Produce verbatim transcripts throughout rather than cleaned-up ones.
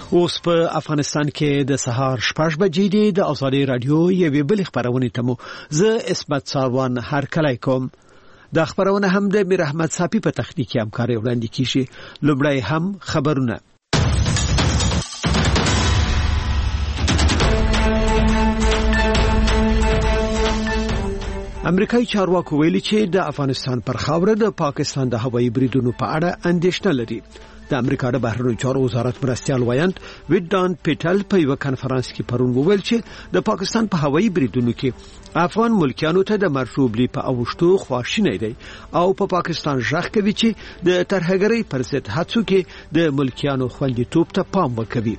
اوس په افغانستان کې د سهار شپږ بجې دي. د ازادي رادیو یوې بل خبرونه ته مو زه اسمت ساروان هر کله کوم. د خبرونه هم د میر احمد صافي په تخنیکی همکاري وړاندې کیږي. لومړی هم خبرونه. امریکایي چارواکو ویلي چې د افغانستان پر خاوره د پاکستان د هوایي بریدونو په اړه اندېښنه لري. د امریکا د بهرنیو چارو وزارت مرستيال وایند ویډان پیټل په یو کانفرنس کې پرون وویل چې د پاکستان په هوایي بریدونو کې افغان ملکیانو ته د مرشوبلی په اوښتو خواشینی دی او په پا پاکستان ځخ کوي چې د ترهګرۍ پر ضد هڅو کې د ملکیانو خوندیتوب ته پام وکوي.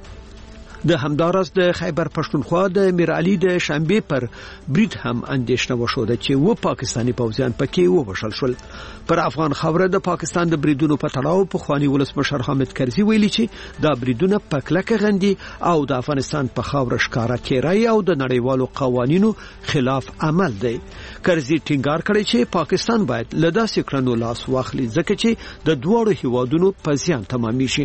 د همدارس د خیبر پښتونخوا د میر علي د شنبه پر برید هم اندېښنه وشوده چې و پاکستانی پوځیان پکې ووشل شول. پر افغان خاوره د پاکستان د بریدونو په تړاو په خواني ولسمشر حامد کرزي ویلي چې دا بریدونه پکلکه غندي او د افغانستان په خاوره ښکارا کېرای او د نړیوالو قوانینو خلاف عمل دی. کرزي ټینګار کړی چې پاکستان باید له داسې کړنو لاس واخلي ځکه چې د دوړو هیوادونو په زیان تمامي شي.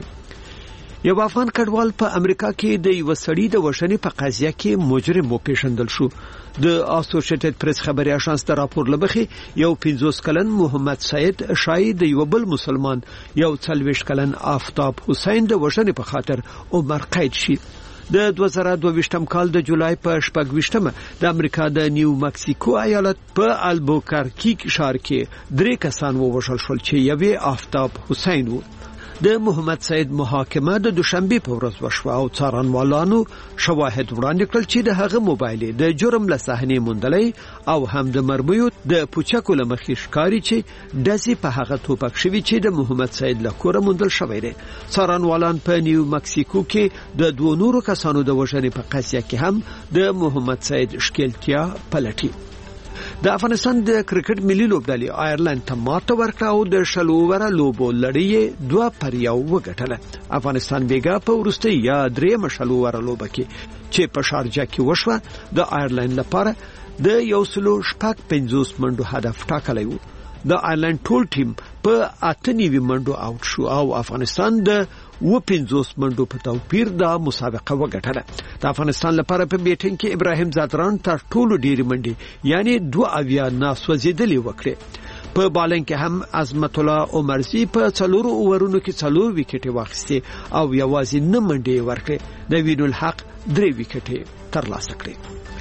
یو افغان کډوال په امریکا کې د یو سړي د وژنې په قضیه کې مجرم وپېژندل شو. د اسوسییټډ پریس خبري اژانس د راپور لمخې یو پنځوس کلن محمد سید شای د یو بل مسلمان یو څلوېښت کلن آفتاب حسین د وژنې په خاطر عمر قید شي. د دوه زره دوه ویشتم کال د جولای په شپږ ویشتمه د امریکا د نیو مکسیکو ایالت په البوکرکی ښار کې درې کسان ووژل شول چې یوې آفتاب حسین و. د محمد سید محاکمه د دوشنبه په ورځ وشوه او څارنوالانو شواهد وړاندې کړل چې د هغه موبایل د جرم له صحنې موندلې او هم د مرمیو د پوچکو لمخې ښکاری چې داسې په هغه توپک شوی چې د محمد سید له کوره موندل شوی دی. څارنوالان په نیو مکسیکو کې د دوه نورو کسانو د وژنې په قضیه کې هم د محمد سید ښکیلتیا پلټي. د افغانستان د کرکټ ملي لوبډلې آیرلند ته ماته ورکړه او د شلو وره لوبو لړۍ دوه پر یو وګټله. افغانستان بیګا په ورسته یا درې مشلو وره لوبه کې چې په شارجه کې وشوه د آیرلند لپاره د یو سلو شپږ پنځوس منډو هدف ټاکلی و. د آیرلند ټول ټیم په اته نیوي منډو اوټ شو او افغانستان د و پنځوس منډو په توپیر د مسابقه وګټله. د افغانستان لپاره په بیټینګ کې ابراهیم زادران تر ټولو ډېری منډي یعنی دوه اویا ناسوځېدلې وکړي. په بالنګ کې هم عظمت الله عمرزي په څلورو اوورونو کې څلور وکټې واخیستې او یوازې نه منډي ورکړي. د وین الحق درې وکټې ترلاسه کړې.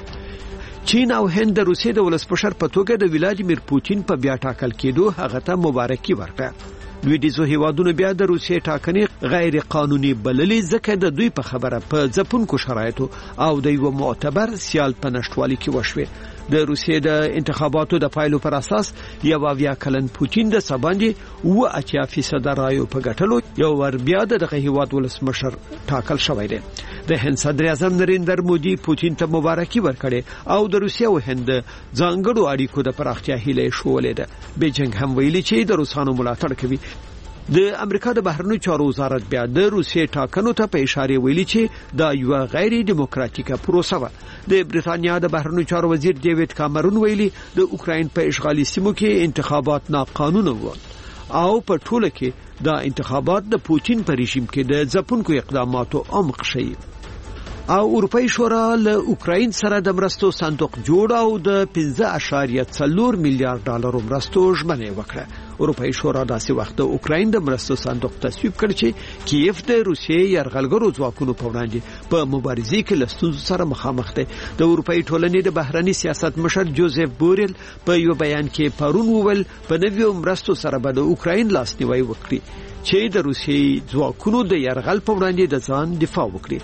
چین او هند د روسیې د ولسمشر په توګه د ولادیمیر پوتین په بیا ټاکل کېدو هغه ته مبارکي ورکړه. لویدیځو هیوادونو بیا د روسیې ټاکنې غیر قانوني بللې ځکه د دوی په خبره په ځپونکو شرایطو او د یو معتبر سیال په نشټوالي کې وشوه. د روسیې د انتخاباتو د پایلو پر اساس یو اویا کلن پوتین د سباندې و اتیا فیصد رایو په ګټلو یو ور بیا دغه هیواد ولسمشر ټاکل شوی دی. د هند صدر اعظم نریندر مودي پوتین ته مبارکي ورکړي او د روسیې او هند ځانګړو اړیکو د پراختیا هیله شولې ده. بیجینګ هم ویلي چې د روسانو ملاتړ کوي. د امریکا د بهرنیو چارو وزارت بیا د روسیې ټاکنو ته په اشاره ویلي چې دا یو غیر دیموکراتیکه پروسه و. د بریټانیا د بهرنیو چارو وزیر ډیوډ کامرون ویلي د اوکراین په اشغالي سیمو کې انتخابات ناقانونه وو او په ټوله کې دا انتخابات د پوتین په رژیم کې د ځپونکو اقداماتو عمق شي. او اروپאי شورا له اوکراین سره د مرستو صندوق جوړ او د پنځه اعشاریه څلور میلیارډ ډالر مرستو ژمنه وکړه. اروپאי شورا داسې وخت د اوکراین د مرستو صندوق تصویب کړ چې کیف د روسیې یرغلګرو ځواکونو په وړاندې په مبارزې کې له ستونزو سره مخامخ دی. د اروپאי ټولنې د بهرنی سیاست مشر جوزف بوریل په یو بیان کې پرون وویل په نویو مرستو سره به د اوکراین لاسنیوي وکړي چې د روسیې ځواکونو د یرغل په وړاندې د ځان دفاع وکړي.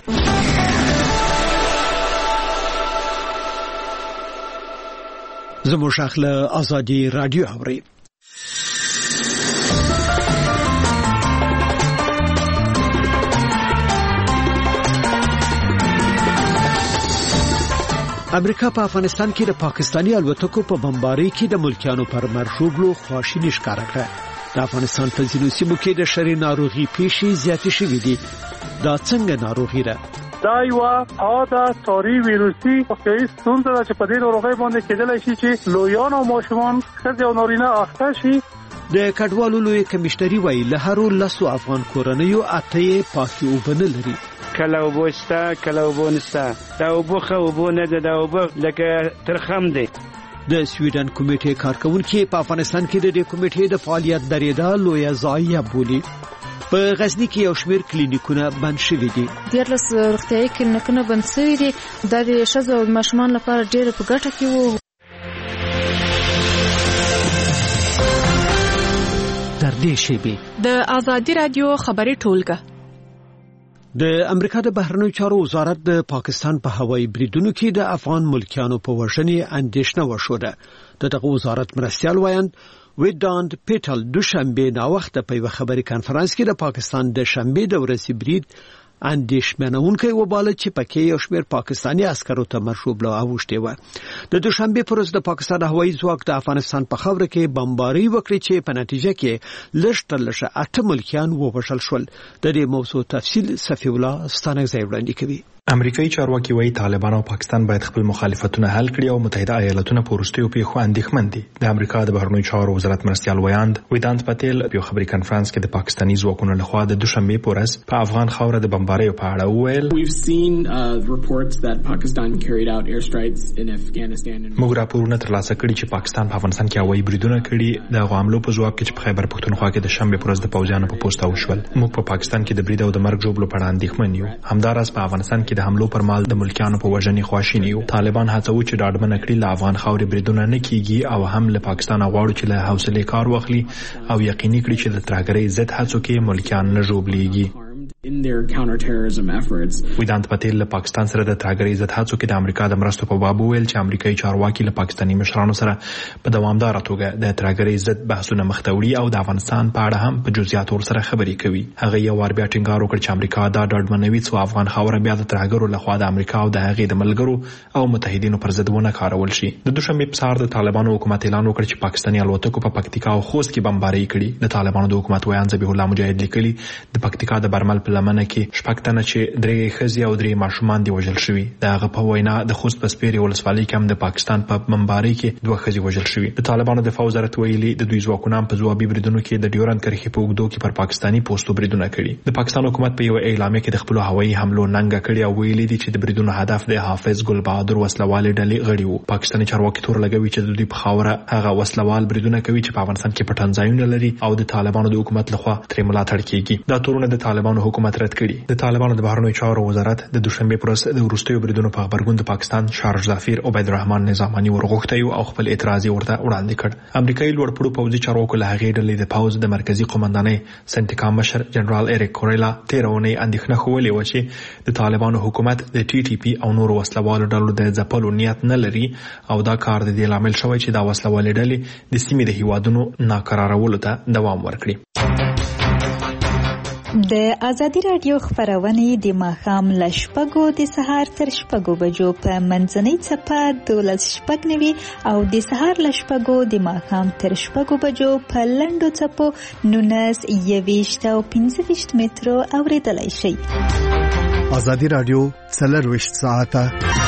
زموږ شاخله ازادي رادیو اوري. امریکا په افغانستان کې د پاکستانی الوتکو په بمبارۍ کې د ملکیانو پر مرشوبلو خواشیني ښکاره کړه. د افغانستان په ځینو سیمو کې د شری ناروغي پیښې زیاتې شوې دي. دا څنګه ناروغي ده؟ دا یو عاده ساری ویروسي فقېس څنګه چې په دې ناروغي باندې کېدلای شي چې لویان او ماشومان ښځې او نارینه اخته شي. د کډوالو لوی کمشتري وایي له هرو لسو افغان کورنیو اته پاکي وبنه لري. کله اوبه شته کله اوبه نشته. دا اوبه خو اوبه نه ده، دا اوبه لکه ترخم دی. د سویډن کمیټې کارکونکي په افغانستان کې د دې کمیټې د فعالیت درېدا لویه ضایعه بولي. په غزنی کې یو شمېر کلینیکونه بند شوي دي. دیارلس روغتیايي کلینیکونه بند شوي دي. دا د ښځو او ماشومانو لپاره ډېر په ګټه کې وو. در دې شیبې د آزادي رادیو خبري ټولګه. د امریکا د بهرنیو چارو وزارت د پاکستان په هوایي بریدونو کې د افغان ملکیانو په وژنې اندېښنه وشوده. دغه وزارت مرستیال وایند ویداند پیټل دوشنبه نا وخت په یو خبري کانفرنس کې د پاکستان د شنبه د ورځې برید اندېښمنونکي وباله چې پکې یو شمېر پاکستاني عسکرو ته مرشوب له اوښتي و. د دوشنبه پر ورځ د پاکستان هوایي ځواک د افغانستان په خاوره کې بمباري وکړي چې په نتیجه کې لږ تر لږه اته ملکیان ووژل شول. د دې موضوع تفصیل صفی الله ستانګزی وړاندې کوي. امریکایي چارواکي وايي طالبان او پاکستان باید خپل مخالفتونه حل کړي او متحده ایالاتونه په وروستیو پیښو اندېښمن دي. د امریکا د بهرنیو چارو وزارت مرستیال وایند ویدانت پټیل په خبري کانفرنس کې د پاکستاني ځواکونو لخوا د دوشنبه په ورځ په افغان خاوره د بمبارۍ په اړه وویل. موږ راپورونه ترلاسه کړي چې پاکستان په افغانستان کې هوایي بریدونه کړي. د حملو په ځواب کې چې په خیبر پښتونخوا کې د شنبه په ورځ د پوځیانو په پوسټ وشول. موږ په پاکستان کې د برید او د مرګ جوړولو په اړه اندېښمن یو. همداراز په افغانستان کې د حملو پر مال د ملکیانو په وژنې خواشینی یو. طالبان هڅوي چې ډاډمن کړي له افغان خاورې بریدونه نه کیږي او هم له پاکستان غواړي چې له حوصلې کار واخلي او یقیني کړي چې د ترهګرۍ ضد هڅو کې ملکیان نه ژوبلېږي. in their counterterrorism efforts. ویدانت پټیل له پاکستان سره د ترهګرۍ ضد هڅو کې د امریکا د مرستو په باب ویل چې امریکایي چارواکي له پاکستاني مشرانو سره په دوامدار توګه د ترهګرۍ ضد بحثونه مخ ته وړي او د افغانستان په اړه هم په جزئیاتو سره خبرې کوي. هغه یو وار بیا ټینګار وکړ چې امریکا دا ډاډمنوي چې افغان خاوره بیا د ترهګرو لخوا د امریکا او د هغې د ملګرو او متحدینو پر ضد ونه کارول شي. د دوشنبه په سهار د طالبانو حکومت اعلان وکړ چې پاکستاني الوتکو په پکتیکا او خوست کې بمبارۍ کړي. د طالبانو د حکومت ویان ذبیح الله مجاهد لیکلي د پکتیکا د برمل په لمنه کې شپږ تنه چې درې ښځې او درې ماشومان دي وژل شوي. د هغه په وینا د خوست په سپیرې ولسوالۍ کې هم د پاکستان په بمبارۍ کې دوه ښځې وژل شوي. د طالبانو دفاع وزارت ویلي د دوی ځواکونه په ځوابي بریدونو کې د ډیورند کرښې په اوږدو کې پر پاکستاني پوسټو بریدونه کړي. د پاکستان حکومت په یو اعلامیه کې د خپل هوایي حملو ننګه کړې او ویلي دي چې د بریدونو هدف د حافظ ګل بهادر وسلوالې ډلې غړي وو. پاکستاني چارواکي تور لګوي چې د دوی په خاوره هغه وسلوال بریدونه کوي چې په افغانستان کې پټن ځایونه لري او د طالبانو د حکومت لخوا ترې ملاتړ کیږي. دا تورونه د طالبانو حکومت رد کړي. د طالبانو د بهرنیو چارو وزارت د دوشنبه پر ورځ د وروستیو بریدونو په خبرګون د پاکستان شارج ظفیر عبید الرحمن نظامانی ورغوښتی او خپل اعتراض ورته وړاندې کړ. امریکایي لوړپوړو پوځي چارواکو له هغې ډلې د پوځ د مرکزی قومندانۍ سنټیکام مشر جنرال اریک کوریلا تېره اونۍ اندېښنه ښودلې وه چې د طالبانو حکومت د ټي ټي پي او نورو وسلوالو ډلو د ځپلو نیت نه لري او دا کار د دې لامل شوی چې دا وسلوالې ډلې د سیمې د هیوادونو ناکرارولو ته دوام ورکړي. د آزادي رادیو خبرونه د ماښام له شپږو د سهار تر شپږو بجو په منځنۍ څپه دولس شپږ نوي او د سهار له شپږو د ماښام تر شپږو بجو په لنډو څپو نولس یویشت او پنځه ویشت مترو اورېدلی شئ. آزادي رادیو څلرویشت ساعته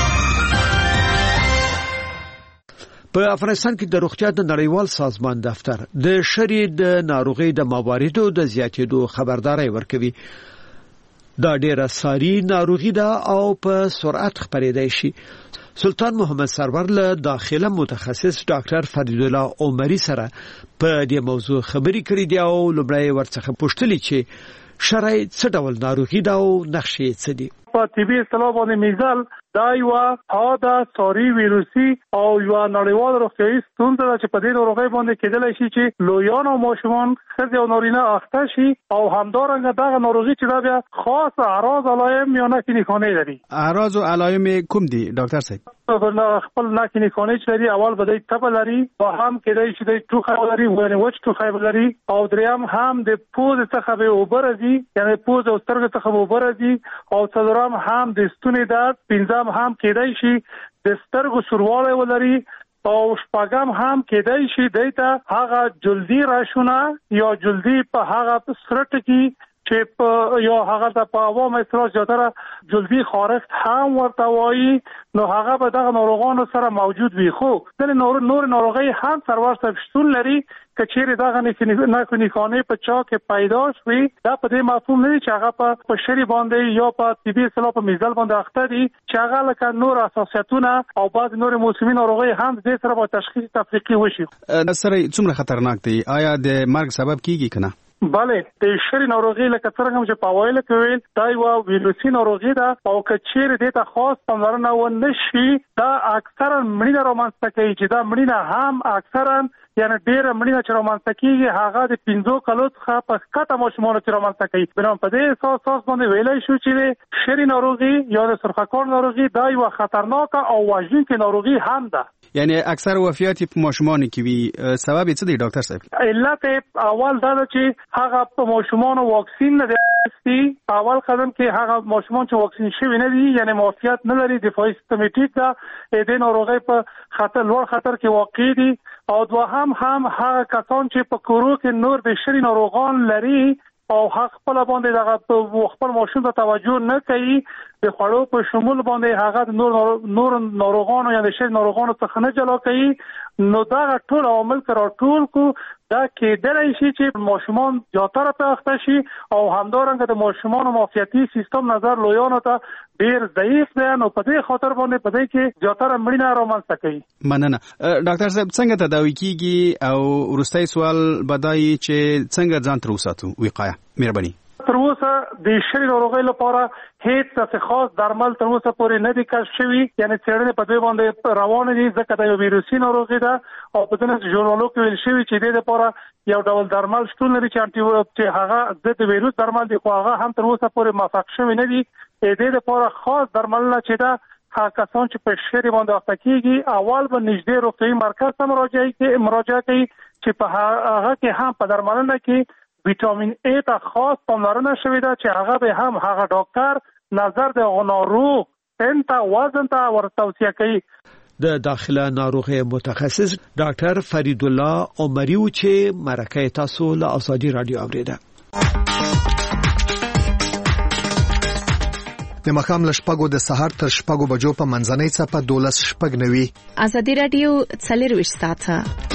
په افغانستان کې د روغتیا د نړیوال سازمان دفتر د شری د ناروغي د مواردو د زیاتېدو خبرداري ورکوي. دا ډیره ساري ناروغي ده او په سرعت خپرېدای شي. سلطان محمد سرور له داخله متخصص ډاکټر فرید الله عمری سره په دې موضوع خبرې کړې دي او لومړی ورڅخه پوښتلې چې شرای څه ډول ناروغي ده او نقشې څه دي. په طبي اصطلاح باندې میزل دا یو حاده ساري ویروسي او یو نړیوال روغتیايي ستونزه ده چې په دې ناروغۍ باندې کېدلی شي چې لویان او ماشومان ښځې او نارینه اخته شي او همدارنګه دغه ناروغي چې دا بیا خاص اعراض علایم یا نښې نښانې لري. اعراض او علایم کوم دي ډاکټر صاحب؟ خپل نښې نښانې چې لري اول به د تبه لري او هم کېدای شي د ټوخی لري ونه وچ ټوخی لري او دریم هم د پوزې څخه به اوبه راځي یعنې پوزې او سترګو څخه به اوبه راځي او څلورم هم د ستوني درد پنځم هم کېدای شي د سترګو سوروالی ولري او شپږم هم کېدای شي دیته هغه جلدی راشونه یا جلدی په هغه سرټ کې چې په یو هغه د په عوامو اصلاح زیاتره جلدی خارښت هم ورته وایي، نو هغه به دغه ناروغانو سره موجود وي. خو ځینې نور نور ناروغۍ هم سرور صاحب شتون لري که چیرې دغه نښې نښانې په چا کې پیدا شوي، دا په دې مفهوم نه دي چې هغه په شری باندې یا په طبي اصطلاح په میزل باندې اخته دي، چې هغه لکه نور اساسیتونه او بعض نور موسمي ناروغۍ هم د دې سره با تشخیص تفریقي وشي. سره څومره خطرناک دی؟ آیا د مرګ سبب کیږي کنه؟ بله، د شری ناروغي لکه څنګه چې په اوایل کې ویل دا یو ویروسي ناروغي ده او که چیرې دې ته خاص پاملرنه ونه شي دا اکثرا مړینه رامنځته کوي، چې دا مړینه هم اکثرا یعنی ډېره مړینه چې رامنځته کېږي هغه د پنځو کالو څخه په ښکته ماشومانو کې رامنځته کوي. بنابراین په دې اساس باندې ویلی شو چې شری ناروغي یا د سرخکار ناروغي دا یوه خطرناکه او وژونکې ناروغي هم ده. یعنی اکثر وفیات په ماشومانو کې وي. سبب څه دی ډاکټر صاحب؟ علت اول دا ده چې هغه په ماشومانو واکسین نه دی. اول قدم کې هغه ماشومان چې واکسین شوي نه دي یعنی معافیت نه لري، دفاعي سیستم یې ټیټ ده، د ناروغۍ په خطر لوړ خطر کې واقع دي. او دوهم هم هغه کسان چې په کورو کې نور د شری ناروغان لري او حق خپل باندې دغه خپل ماشوم ته توجه نه کوي، د خوړو په شمول باندې هغه د نور نور ناروغانو یا د شری ناروغانو څخه نه جلا کوي، نو دا ټول عوامل کرا ټول کو دا کېدلی شي چې ماشومان زیاتره په اخته شي او همدارنګه د ماشومان معافیتي سیستم نظر لویانو ته ډیر ضعیف دی، نو په دې خاطر باندې په دې کې زیاتره مړینه رامنځته کوي. مننه. ډاکټر صاحب څنګه تداوي کیږي او وروستي سوال بدایي چې څنګه ځان تر وساتو وقایه؟ مهرباني. تر اوسه د شری ناروغۍ لپاره هیڅ څه خاص درمل تر اوسه پورې نه دي کشف شوي، یعنی څېړنې په دې باندې روانې دي ځکه دا یو ویروسي ناروغي ده او په ځینو ژورنالونو کې ویل شوي چې دې لپاره یو ډول درمل شتون لري چې انټي چې هغه ضد ویروس درمل دي، خو هغه هم تر اوسه پورې موفق شوي نه دي. دې لپاره خاص درملونه چې دا هغه کسان چې په شری باندې اخته کېږي اول به نږدې روغتیايي مرکز ته مراجعه کوي مراجعه کوي چې په هغه کې هم په درملنه کې ویټامین ای ته خاص پاملرنه شوې ده چې هغه به هم هغه ډاکټر نظر د ناروغ سنت وزن ته ورتوصیه کوي. د داخله ناروغي متخصص ډاکټر فرید الله عمری و چې مرکه تاسو له ازادي رادیو اوریده. د مخام لشپګو د سحر تر شپګو بجو په منځنۍ څپه دولس شپګ نوي. ازادي رادیو څلرويشت ساعته.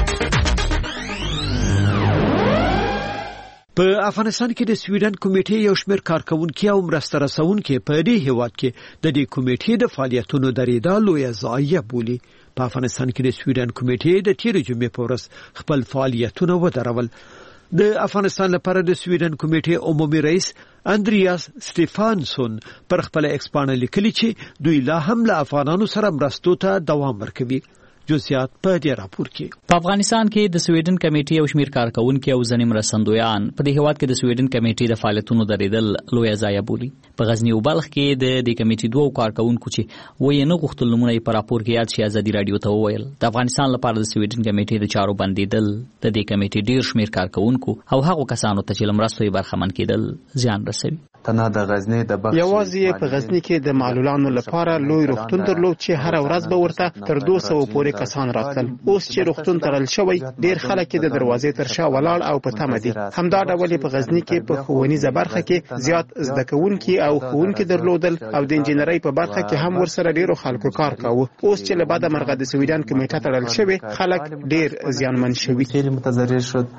په افغانستان کې د سویډن کمیټې یو شمېر کارکونکي او مرسته رسونکي په دې هیواد کې د دې کمیټې د فعالیتونو درېدا لوی ضایعه بولي. په افغانستان کې د سویډن کمیټې د تیر جمعې په ورځ خپل فعالیتونه ودرول. د افغانستان لپاره د سویډن کمیټې عمومي رئیس اندریاس سټیفانسون پر خپل ایکسپانه لیکلي چې دوی لا هم له افغانانو سره مرستو ته دوام ورکوي. جزئیات په دې راپور کې. په افغانستان کې د سویډن کمیټې او شمیر کارکونکو او ځنې مرستندویان په دې هیواد کې د سویډن کمیټې د فعالیتونو درېدل لوی ضایعه بولي. په غزنی او بلخ کې د دې کمیټې دوه کارکونکو چې وایي نه غوښتل نمونه په راپور کې یاد شي ازادي رادیو ته وویل د افغانستان لپاره د سویډن کمیټې د چارو بندیدل د دې کمیټې ډیر شمیر کارکونکو او هغو کسانو ته چې لمرستوي برخمن کېدل زیان رسوي. تنه د غزنی د بخش یوازې په غزنی کې د معلولانو لپاره لوی روغتون درلود چې هر ورځ به ورته تر دوه سوه پورې کسان راتل. اوس چې روغتون تړل شوی ډیر خلک د دروازې تر شا ولاړ او په تمه دي. همدا ډول په غزنی کې په ښوونیزه برخه کې زیات زده کوونکي او ښوونکي درلودل او د انجینرۍ په برخه کې هم ورسره ډیرو خلکو کار کاوه. اوس چې له بعده مرغه د سویډن کمیټه تړل شوی خلک ډیر زیانمن شوي. متضرر شد.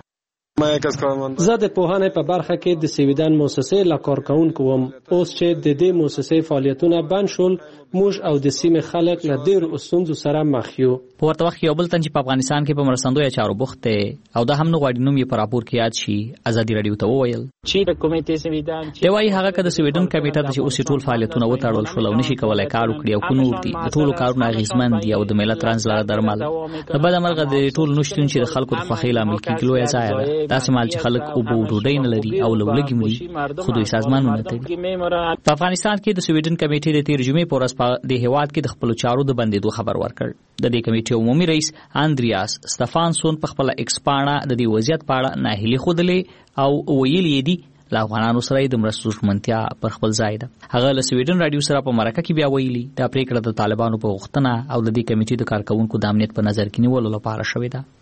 زه د پوهنې په برخه کې د سویډن مؤسسې لا کارکونکو وم. اوس چې د دې مؤسسې فعالیتونه بند شول موږ او د سیمې خلک له ډېرو ستونزو سره مخ یو. په ورته وخت کې یو بل تن چې په افغانستان کې په مرستندویه چارو بوخت دی او دا هم نه غواړي نوم یې په راپور کې یاد شي ازادي رادیو ته وویل چې د کمیټې سویډن دی وايي هغه که د سویډن کمیټه چې اوس ټول فعالیتونه وتړل شول او نشي کولای کار وکړي او کو نور دي د ټولو کارونه اغیزمن دي او د ملت رانځلاره درمل د بده مرغه د ټول نشټون چې د خلکو د خوښۍ لامل کېږي لوی ځای ده. داسې مال چې خلک او بو ډوډۍ نه لري او لولګي مري خو دوی سازمانونه کوي. په افغانستان کې د سویډن کمیټې د تیر جمعې په ورځ په د هیواد کې د خپل چارو د بندیدو خبر ورکړ. د دې کمیټې عمومي رئیس اندریاس سټیفانسون په خپل ایکسپانه د دې وضعیت په اړه ناهیلي خوده او ویلي دي له افغانانو سره د مرستو ژمنتیا پر خپل ځای ده. هغه له سویډن رادیو سره په مرکه کې بیا ویلي دا پریکړه د طالبانو په غوښتنه او د دې کمیټې د کارکونکو د امنیت په نظر کې نیولو لپاره شوې ده.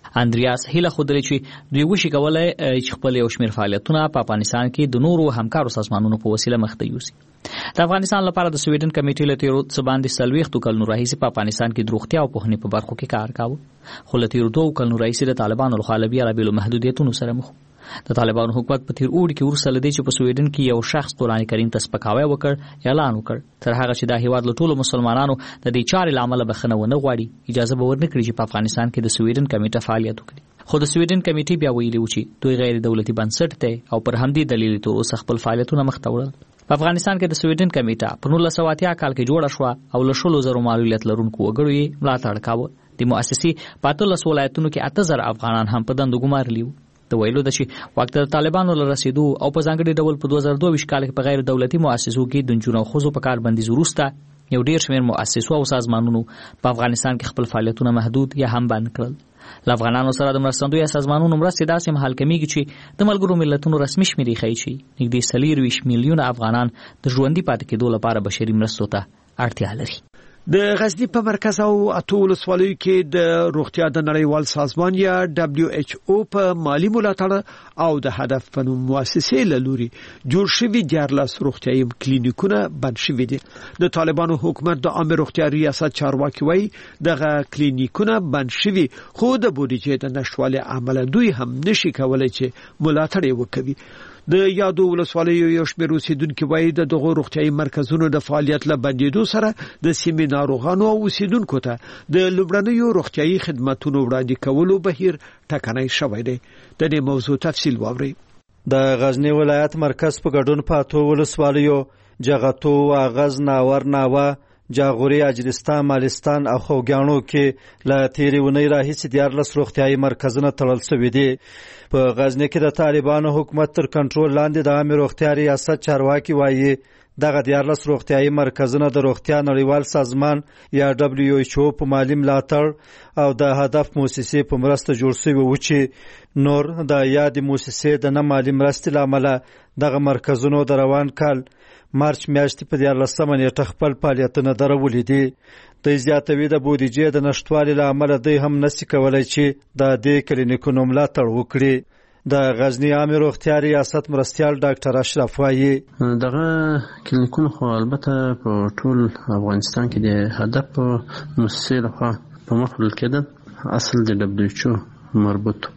اندریاس هیله خودلې چې دوی وشي کولای چې خپل یو شمېر فعالیتونه په افغانستان کې د نورو همکارو سازمانونو په وسیله مخته یوسي. د افغانستان لپاره د سویډن کمیټې له تیرو څه باندې څلوېښتو کلونو راهیسې په افغانستان کې د روغتیا او پوهنې په برخو کې کار کاوه، خو له تیرو دوو کلونو راهیسې د طالبانو لخوا له بېلابېلو محدودیتونو سره مخ. د طالبانو حکومت په تیر اوړي کې وروسته له دې چې په سویډن کې یو شخص قرآن کریم ته سپکاوی وکړ اعلان وکړ تر هغه چې دا هیواد له ټولو مسلمانانو د دې چارې له امله بخښنه ونه غواړي اجازه به ورنه کړي چې په افغانستان کې د سویډن کمیټه فعالیت وکړي. خو د سویډن کمیټې بیا ویلي و چې دوی غیر دولتي بنسټ دی او پر همدې دلیل تر اوسه خپل فعالیتونه مخته وړل. په افغانستان کې د سویډن کمیټه په نولس سوه اتیا کال کې جوړه شوه او له شلو زرو معلولیت لرونکو وګړو یې ملاتړ کاوه. د مؤسسې په اتلس ولایتونو کې اته زره افغانان هم په دندو ګمارلي وو. د ویلو د چې وخت د طالبانو له رسیدو او په ځانګړي ډول په دوه زره دوه ویشت کال کې په غیر دولتي مؤسسو کې د نجونو او ښځو په کار بندیز وروسته یو ډیر شمېر مؤسسو او سازمانونو په افغانستان کې خپل فعالیتونه محدود یا هم بند کړل. له افغانانو سره د مرستندویه سازمانونو مرستې داسې مهال کمیږي چې د ملګرو ملتونو رسمي شمېرې ښیي چې نږدې څلېرویشت میلیونه افغانان د ژوندي پاتې کېدو لپاره بشري مرستو ته اړتیا لري. د غزنی په مرکز او اتو ولسوالیو کې د روغتیا د نړیوال سازمان یا دبليو ایچ او په مالی ملاتړ او د هدف په نوم مؤسسې له لوري جوړ شوي دیارلس روغتیايي کلینیکونه بند شوي دي. د طالبانو حکومت د عامه روغتیا ریاست چارواکي وایي دغه کلینیکونه بند شوي خو د بودیجې د نشټوالي عمله دوی هم نشي کولای چې ملاتړ وکړي. د یادو ولسوالیو یو شمېر اوسیدونکو وایي د دغو روغتیايي مرکزونو د فعالیت له بندېدو سره د سیمې ناروغانو او اوسیدونکو ته د لومړنیو روغتیايي خدماتونو وړاندې کولو بهیر ټکنی شوی دی. د دې موضوع تفصیل واورئ. د غزنی ولایت مرکز په ګډون په اتو ولسوالیو جغتو، اغاز، ناور، ناوه، جاغوري، اجرستان، مالستان او خوګانو کې له تیرې ونې راهیسې دیارلس روغتیايي مرکزونه تړل شوي دي. په غزنی کې د طالبانو حکومت تر کنټرول لاندې د عامه روغتیا ریاست چارواکي وایي دغه دیارلس روغتیايي مرکزونه د روغتیا نړیوال سازمان یا دبليو ایچ او په مالی ملاتړ او د هدف مؤسسې په مرسته جوړ شوي و چې نور د یادې مؤسسې د نه مالی مرستې له امله دغه مرکزونو د روان کال مارچ میاشتې په دیارلسمه نیټه خپل فعالیتونه درولي دي. دوی زیاتوي د بودیجې د نشټوالي له امله دوی هم نشي کولی چې د دې کلینیکونو ملاتړ وکړي. د غزنی عامه روغتیا ریاست مرستیال ډاکټر اشرف وایي دغه کلینیکونه خو البته په ټول افغانستان کې د هدف مؤسسې لخوا په مخ وړل کېدل، اصل د دبليو ایچ او مربوط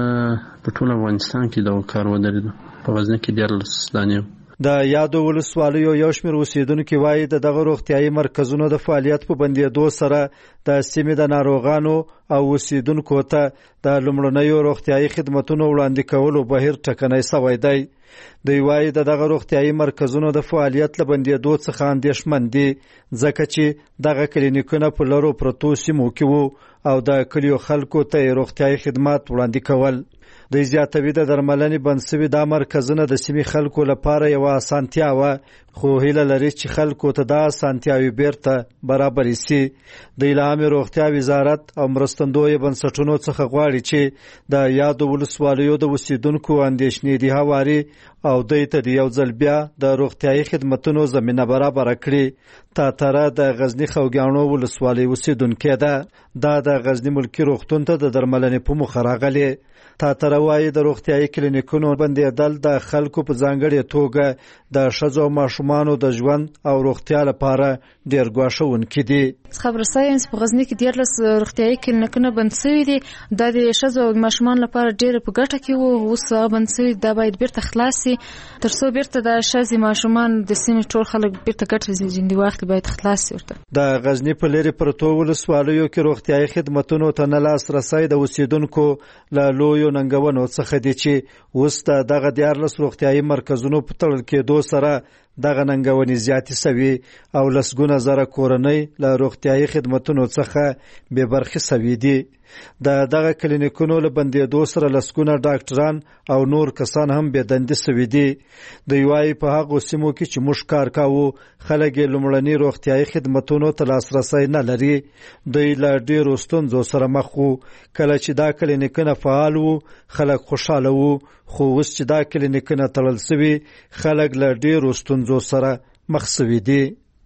په ټول افغانستان کې د کار ودرېدو. په غزنی کې دیارلس دانې د یادو ولسوالیو یو شمېر اوسیدونکو وایي د دغه روغتیايي مرکزونو د فعالیت په بندېدو سره د سیمې د ناروغانو او اوسیدونکو ته د لومړنیو روغتیايي خدماتونو وړاندې کولو بهیر ټکنی شوی دی. دوی وایي د دغه روغتیايي مرکزونو د فعالیت له بندېدو څخه اندېښمن دي ځکه چې دغه کلینیکونه په لرو پرتو سیمو کې وو او د کلیو خلکو ته روغتیايي خدمات وړاندې کول. دوی زیاتوي د درملنې بند شوي دا مرکزونه د سیمې خلکو لپاره یوه اسانتیا وه، خو هیله لري چې خلکو ته دا اسانتیاوې بیرته برابرې سي. دوی له عامې روغتیا وزارت او مرستندویه بنسټونو څخه غواړي چې د یادو ولسوالیو د اوسیدونکو اندېښنې دي هواري او دوی ته د یو ځل بیا د روغتیايي خدمتونو زمینه برابره کړي. تاتره د غزنی خوګانو ولسوالۍ اوسیدونکې ده. دا د غزنی ملکي روغتون ته د درملنې په موخه راغلې. تاتره وایي د روغتیايي کلینیکونو بندېدل د خلکو په ځانګړې توګه د ښځو او ماشومانو د ژوند او روغتیا لپاره ډېر ګواښونکي دي. خبرساینس په غزنی کې دیارلس روغتیايي کلینیکونه بند شوي دي. دا د ښځو او ماشومانو لپاره ډېر په ګټه کې وو، اوس بند شوي. دا باید بیرته خلاص شي تر څو بیرته د ښځې ماشومان د سیمې ټول خلک بیرته ګټه ځینې واخلي، باید خلاص شي ورته. د غزنی په لرې پرتو ولسوالیو کې روغتیايي خدمتونو ته نه لاسرسی د اوسیدونکو له لویو ننګونو څخه دي چې اوس د دغه دیارلس روغتیايي مرکزونو په تړل کېدو سره دغه ننګونې زیاتې شوي او لسګونه زره کورنۍ له روغتیايي خدمتونو څخه بې برخې شوي دي. د دغه کلینیکونو له بندېدو سره لسګونه ډاکټران او نور کسان هم بې دندې شوي دي. دوی وایي په هغو سیمو کې چې موږ کار کوو خلک یې لومړني روغتیايي خدمتونو ته لاسرسی نه لري. دوی له ډېرو ستونزو سره مخ وو. کله چې دا کلینیکونه فعال وو خلک خوشحاله وو، خو اوس چې دا کلینیکونه تړل شوي خلک له ډېرو ستونزو سره مخ شوي دي.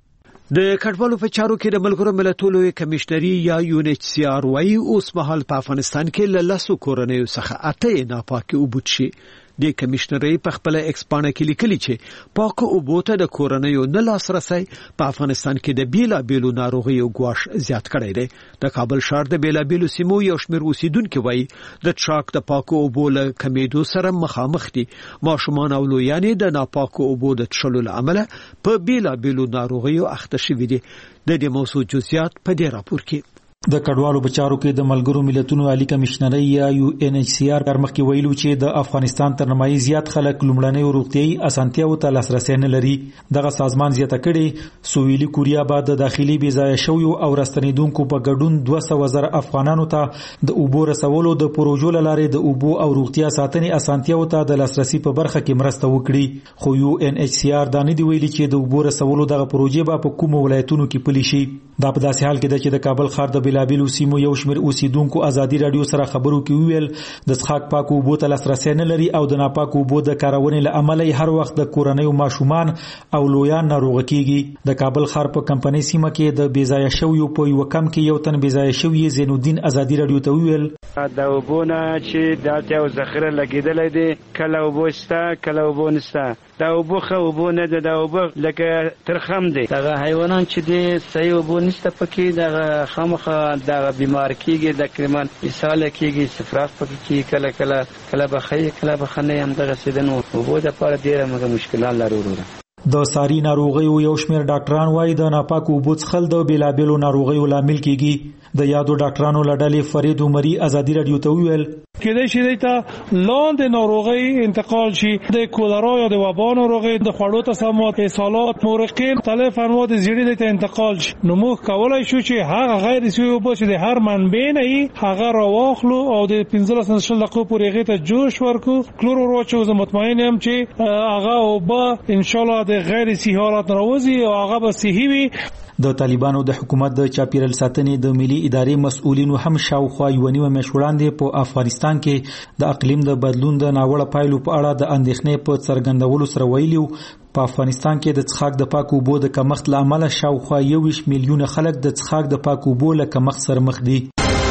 د کډوالو په چارو کې د ملګرو ملتونو کمشنري یا یو ان ایچ سی آر وايي اوس مهال په افغانستان کې له لاسو کورنیو څخه اته ناپاکي اوبوت شي. د کمشنري په خپل ایکسپانه کې لیکلي چې پاکو اوبو ته د کورنیو نه لاسرسي په افغانستان کې د بیلا بیلو ناروغیو ګواښ زیات کړی دی. د کابل ښار د بیلا بیلو سیمو یو شمېر اوسیدونکو وایي د ټراک د پاکو اوبو له کمیدو سره مخامخ دي. ماشومان او لویان د ناپاکو اوبو د څښلو له امله په بیلا بیلو ناروغیو اخته شوي دي. د دې موضوع جزئیات په دې راپور کې. د کډوالو بچارو کې د ملګرو ملتونو عالی کمشنري یا یو ان ایچ سی آر مخکې ویلو چې د افغانستان تر نیمایي زیات خلک لومړنۍ روغتيایي اسانتیاو ته لاسرسي نه لري. دغه سازمان زیاته کړي سویلي کوریا بعد د داخلي بې ځای شویو او راستنیدونکو په ګډون دوه سوه زره افغانانو ته د اوبو رسولو د پروژو لارې د اوبو او روغتیا ساتنې اسانتیاو ته د لاسرسي په برخه کې مرسته وکړي. خو یو ان ایچ سی آر دا نه دی ویلي چې د اوبو رسولو دغه پروژې به په کوم ولایتونو کې پلي شي. دا په داسې حال کې ده چې د کابل ښار د بلابلو سیمو یو شمېر اوسیدونکو ازادي رادیو سره خبرو کې ویل د څښاک پاکو اوبو ته لاسرسي نه لري او د ناپاکو اوبو د کارونې له امله هر وخت د کورنیو ماشومان او لویان ناروغ کیږي. د کابل ښار په کمپنۍ سیمه کې د بیځای شویو په یو کم کې یو تن بیځای شوی زین الدین ازادي رادیو ته ویل د اوبونه چې دلته او ذخیره لګیدلې دي کله اوبو شته کله اوبو نشته. دا اوبو خو اوبو نه ده دا اوبو لکه ترخم دي. دا حیوانات چې دي صحیح اوبو نشته پکې دا خامخا دا بیمار کیږي د کریمان اساله کیږي سفراف پکې کی کله کله کله بخی کله بخنه هم دغه سیدنو اوبو د پاره ډیره موږ مشکلات لرو. د ساري ناروغیو یو شمېر ډاکټران وایي د ناپاکو اوبو څښل د بیلابیلو ناروغیو لامل کیږي. د یادو ډاکټرانو لړلې فرید عمري ازادي رادیو ته ویل کېدای شي دته لاندې ناروغي انتقال شي د کولرا یا د وبا ناروغي د خوړو تسممات اسهالات مورقین مختلف انواع د زیړي ته انتقال شي. نو موږ کولای شو چې هغه غیر سوي اوبو چې د هر منبع نه هغه راواخلو او د پنځلس نشل دقیقو پورې هغه ته جوش ورکو کلور ورچو زه مطمئن یم چې هغه اوبه ان شاء الله د غیر صحي حالت راوځي او هغه به صحي وي. د طالبانو د حکومت د چاپیرل ساتنې د ملي ادارې مسؤلینو هم شاوخوا یو نیمه میاشت وړاندې په افغانستان کې د اقلیم د بدلون د ناوړه پایلو په اړه د اندېښنې په څرګندولو سره ویلي په افغانستان کې د څښاک د پاکو اوبو د کمښت له امله شاوخوا یوویشت میلیونه خلک د څښاک د پاکو اوبو له کمښت سره مخ دي.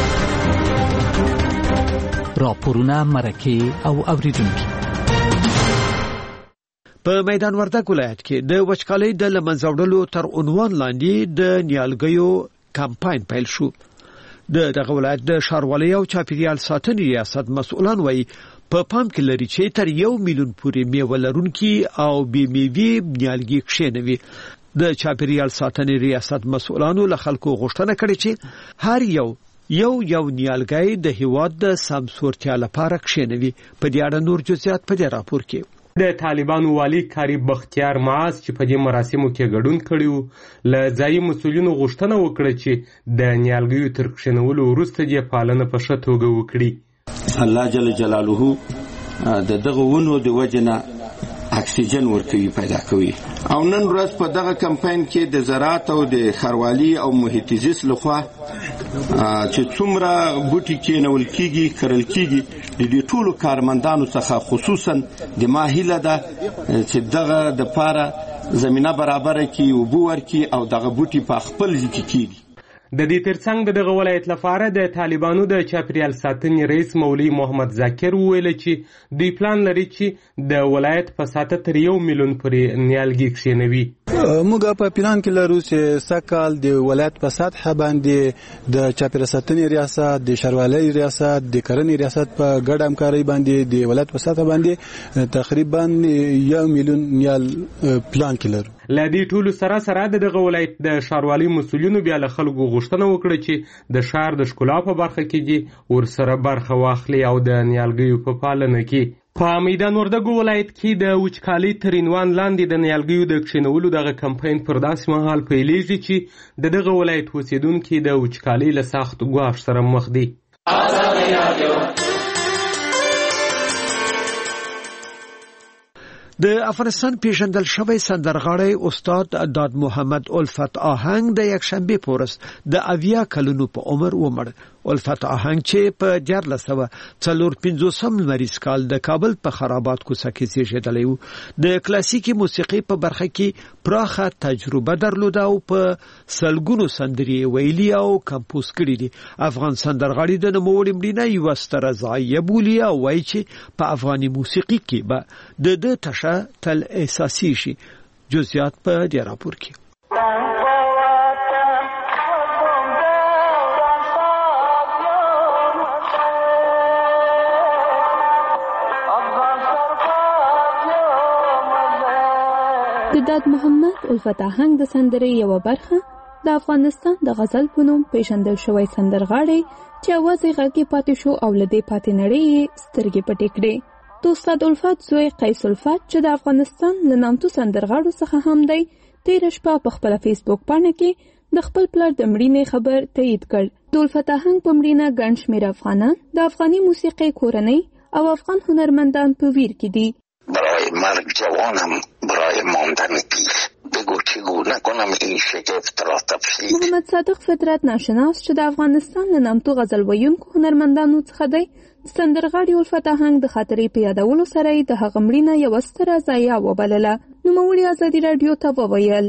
راپورونه مرکه او اوریدونکي په میدان وردګ ولایت کې د وچکالۍ د لمنځه وړلو تر عنوان لاندې د نیالګیو کمپاین پیل شو. د دغه ولایت د ښاروالۍ او چاپیریال ساتنې ریاست مسؤلان وایي په پام کې لري چې تر یو میلیون پورې میوه لرونکي او بې میوې نیالګي کښېنوي. د چاپیریال ساتنې ریاست مسؤلانو له خلکو غوښتنه کړې چې هر یو یو یو نیالګي د هیواد د سمسورتیا لپاره کښېنوي. په دې اړه نور جزئیات په دې راپور کې. د طالبانو والی کاری بختیار معاذ چې په دې مراسمو کې ګډون کړیو له ځایي مسؤلینو غوښتنه وکړه چې د نیالګیو تر کښېنولو وروسته یې پالنه په ښه توګه وکړي. الله جل جلاله د دغه ونو د وجې نه اکسیجن ورکوي پیدا کوي او نن ورځ په دغه کمپاین کې د زراعت او د ښاروالي او محیط زیست لخوا چې څومره بوټي کېنول کیږي کرل کیږي د دې ټولو کارمندانو څخه خصوصا د ما هیله ده چې دغه د پاره زمينه برابر کړي او بو ورکي او دغه بوټي په خپل ځای کې کیږي. د دې ترڅنګ د دغه ولایت لپاره د طالبانو د چاپیریال ساتنې رئیس مولوی محمد ذاکر وویل چې دوی پلان لري چې د ولایت په ساته تر یو میلیون پورې نیالګي کښېنوي. موږ په پلان کې لرو چې سکهال د ولایت په سطح باندې د چاپیریال ساتنې ریاست د ښاروالۍ ریاست د کرنې ریاست په ګډ همکارۍ باندې د ولایت په سطح باندې تقریبا یو میلیون نیال پلان کې لرو. لدی ټولو سره سره دغه ولایت د ښاروالۍ مسؤلینو بیا له خلکو غوښتنه وکړه چې د ښار د ښکلا په برخه کې دي ورسره برخه واخلي او د نیالګیو په پالنه کې. په میدان وردګ ولایت کې د وچکالۍ تر عنوان لاندې د نیالګیو د کښېنولو دغه کمپاین پر داسې مهال پیلیږي چې د دغه ولایت اوسیدونکي د وچکالۍ له سخت ګواښ سره مخ دي. د افغانستان پیژندل شوی سندرغاړی استاد داد محمد الفت آهنګ د یک شنبه په ورځ د اویا کلونو په عمر ومړ. الفت آهنګ چې په دیارلس سوه څلور پنځوسم لمریز کال د کابل په خرابات کوڅه کې زیږیدلی و. د کلاسیکي موسیقي په برخه کې پراخه تجربه درلوده او په سلګونو سندرې ویلي او کمپوز کړي دي. افغان سندرغاړي د نوموړي مړینه یوه ستره ضایعه بولي او وایي چې په افغاني موسیقي کې به د ده ټشه تل احساسي شي. جزئیات په دې راپور کې. د داد محمد الفت آهنګ د سندرې یوه برخه د افغانستان د غزل په نوم پیژندل شوی سندرغاړی چې اواز یې غږی پاتې شو او له دې پاتې نړۍ یې سترګې پټې کړې. د استاد الفت زوی قیس الفت چې د افغانستان له نامتو سندرغاړو څخه هم دی، تېره شپه په خپله فیسبوک پاڼه کې د خپل پلار د مړینې خبر تایید کړ. د الفت آهنګ په مړینه ګڼ شمېر افغانان د افغاني موسیقۍ کورنۍ او افغان هنرمندان په ویر کې دي. برای مرگ جوانم، برای ماندن پیر، بگو چگونه کنم این شگفت را تفسیر. محمد صادق فطرت ناشناس چې د افغانستان له نامتو غزل ویونکو هنرمندانو څخه دی، سندرغاړي الفت آهنګ د خاطرې په یادولو سره یې د هغه مړینه یوه ستره ضایعه وبلله. نوموړي ازادي راډیو ته وویل: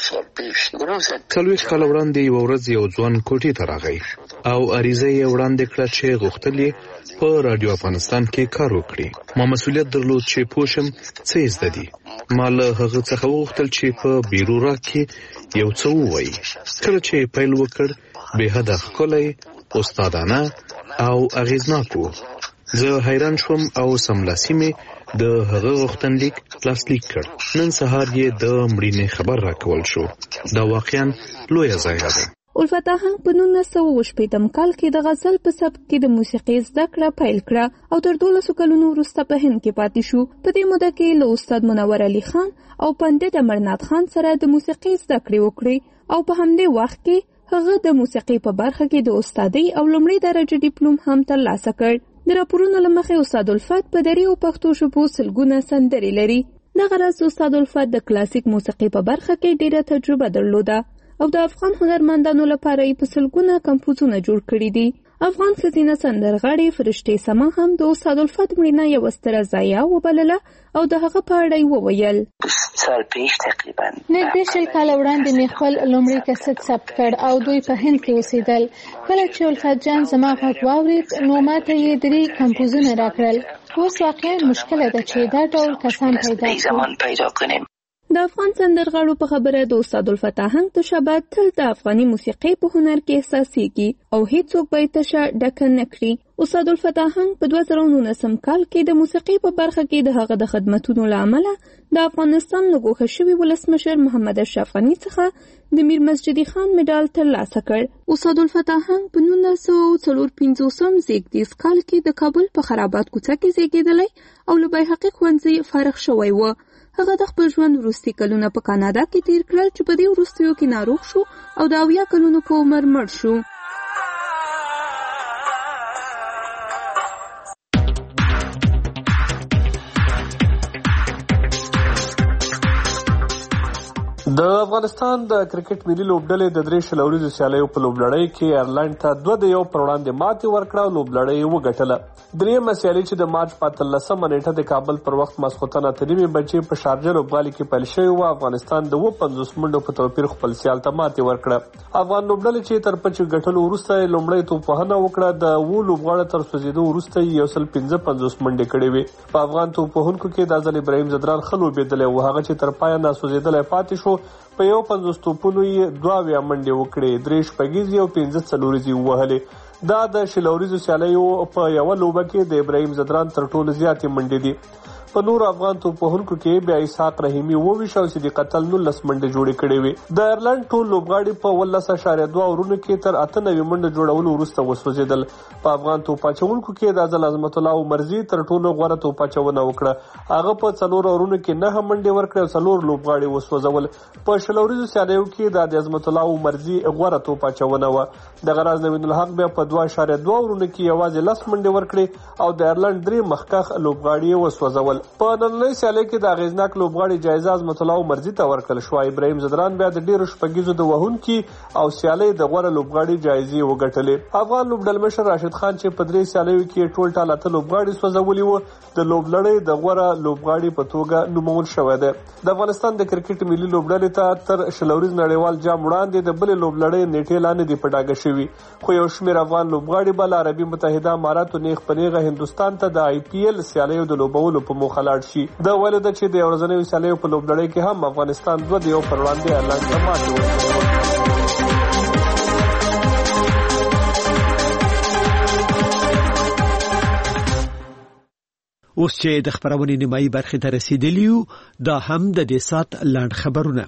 څلوېښت کاله وړاندې یوه ورځ یو ځوان کوټې ته راغی او عریضه یې وړاندې کړه چې غوښتل یې په رادیو افغانستان کې کار وکړي. ما مسؤلیت درلود چې پوه شم څه یې زده دي. ما له هغه څخه وغوښتل چې په بیرو راګ کې یو څه ووایي. کله چې پیل وکړ، بې حده ښکلی، استادانه او اغیزناک و. زه حیران شوم او سملاسي مې د هغه غوښتنلیک لاسلیک کړ. نن سهار یې د مړینې خبر راکول شو. دا واقعا لویه ضایعه ده. الفت آهنګ په نولس سوه اووه شپېتم کال کې د غزل په سبک کې د موسیقۍ زده کړه پیل کړه او تر دولسو کلونو وروسته په هند کې پاتې شو. په دې موده کې له استاد منور علي خان او پنډت امرنات خان سره د موسیقۍ زده کړې وکړې او په همدې وخت کې هغه د موسیقۍ په برخه کې د استادۍ او لومړۍ درجه ډیپلوم هم ترلاسه کړ. د راپورونو له مخې استاد الفت په دري او پښتو ژبو سلګونه سندرې لري. دغه راز استاد الفت د کلاسیک موسیقۍ په برخه کې ډېره تجربه درلوده او د افغان هنرمندانو لپاره یې په سلګونه کمپوزونه جوړ کړي دي. افغان ښځینه سندرغاړې فرشتې سما هم د استاد الفت مړینه یوه ستره ضایعه وبلله او د هغه په اړه یې وویل: نږدې شل کاله وړاندې مې خپل لومړی کسټ ثبت کړ او دوی په هند کې اوسېدل. کله چې الفت جان زما غږ واورېد نو ماته یې درې کمپوزونه راکړل. اوس واقعا مشکله ده چې دا ډول کسان پیدا کړو. د افغان سندرغاړو په خبره د استاد الفت آهنګ تشابه تل د افغاني موسیقۍ په هنر کې احساسېږي او هیڅوک به یې تشه ډکه نه کړي. استاد الفت آهنګ په دوه زره نولسم کال کې د موسیقۍ په برخه کې د هغه د خدمتونو له امله د افغانستان له ګوښه شوي ولسمشر محمد اشرف غني څخه د میر مسجدي خان مډال ترلاسه کړ. استاد الفت آهنګ په نولس سوه څلور پنځوسم زېږدیز کال کې د کابل په خرابات کوڅه کې زېږېدلی او له بیهقي ښوونځي فارغ شوی و. هغه د خپل ژوند وروستي کلونه په کاناډا کې تیر کړل چې په دې وروستیو کې ناروغ شو او د اویا کلونو په عمر مړ شو. د افغانستان د کرکټ ملي لوبډلې د درې شل اوريزو سیالیو په لوبلړۍ کې ایرلند ته دوه د یو پر وړاندې ماتې ورکړه او لوبلړۍ یې وګټله. درېیمه سیالي چې د مارچ په اتلسمه نیټه د کابل پر وخت ماسخوتن اته نیمې بجې په شارجه لوبغالي کې پیل شوې وه، افغانستان د اووه پنځوس منډو په توپیر خپل سیال ته ماتې ورکړه. افغان لوبډلې چې تر پچې ګټلو وروسته یې لومړۍ توپوهنه وکړه، د اووه لوبغاړو تر سوځېدو وروسته یې یو سل پنځه پنځوس منډې کړې وې. په افغان توپوهونکو کې د ځل ابراهیم ځدران ښه لوبېدلی و، هغه چې تر پایه ناسوځېدلی پاتې شو. په یو پنځوس توپونو یې دوه اویا منډې وکړې، درې شپږیزې او پنځه څلوریزې ووهلې. دا د شل اوريزو سیالیو په یوه لوبه کې د ابراهیم ځدران تر ټولو زیاتې منډې دي. په نور افغان توپوهونکو کې بیا اسحاق رحیمي اووه ویشت او صدیق اتل نولس منډې جوړې کړې وې. د ایرلند ټول لوبغاړي په اوولس اعشاریه دوه اورونو کې تر اته نوي منډو جوړولو وروسته وسوځېدل. په افغان توپ اچوونکو کې د ځل عظمت الله عمرزي تر ټولو غوره توپ اچونه وکړه، هغه په څلور اورونو کې نهه منډې ورکړې او څلور لوبغاړي وسوځول. په شل اوريزو سیالیو کې د عظمت الله عمرزي غوره توپ اچونه وه. دغه راز نوین الحق بیا په دوه اعشاریه دوه اورونو کې یوازې لس منډې ورکړې او د ایرلند درې مخکښ لوبغاړي وسوځول. کول. په نننۍ سیالۍ کې د اغیزناک لوبغاړي جایزه عظمت الله عمرزي ته ورکړل شوه. ابراهیم زدران بیا د ډیرو شپږیزو د وهونکي او سیالۍ د غوره لوبغاړي جایزې وګټلې. افغان لوبډل مشر راشد خان چې په درې سیالیو کې ټول ټال اته لوبغاړي سوځولي وو د لوبلړۍ د غوره لوبغاړي په توګه نومول شوی دی. د افغانستان د کرکټ ملي لوبډلې ته تر شلوريز نړیوال جام وړاندې د بلې لوبلړۍ نیټې لا نه دي په ډاګه شوي، خو یو شمېر افغان لوبغاړي به له عربي متحده اماراتو نیغ په نیغه هندوستان ته د آی پی ایل سیالیو د لوبولو په موخه لاړ شي. د ویلو ده چې د یو ورځنیو سیالیو په لوبلړۍ کې هم افغانستان دوه د یو پر وړاندې ایرلنډ ته ماتې ورکړې. اوس چې د خبرونې نیمایي برخې ته رسیدلی یو، دا هم د دې سات لاند خبرونه.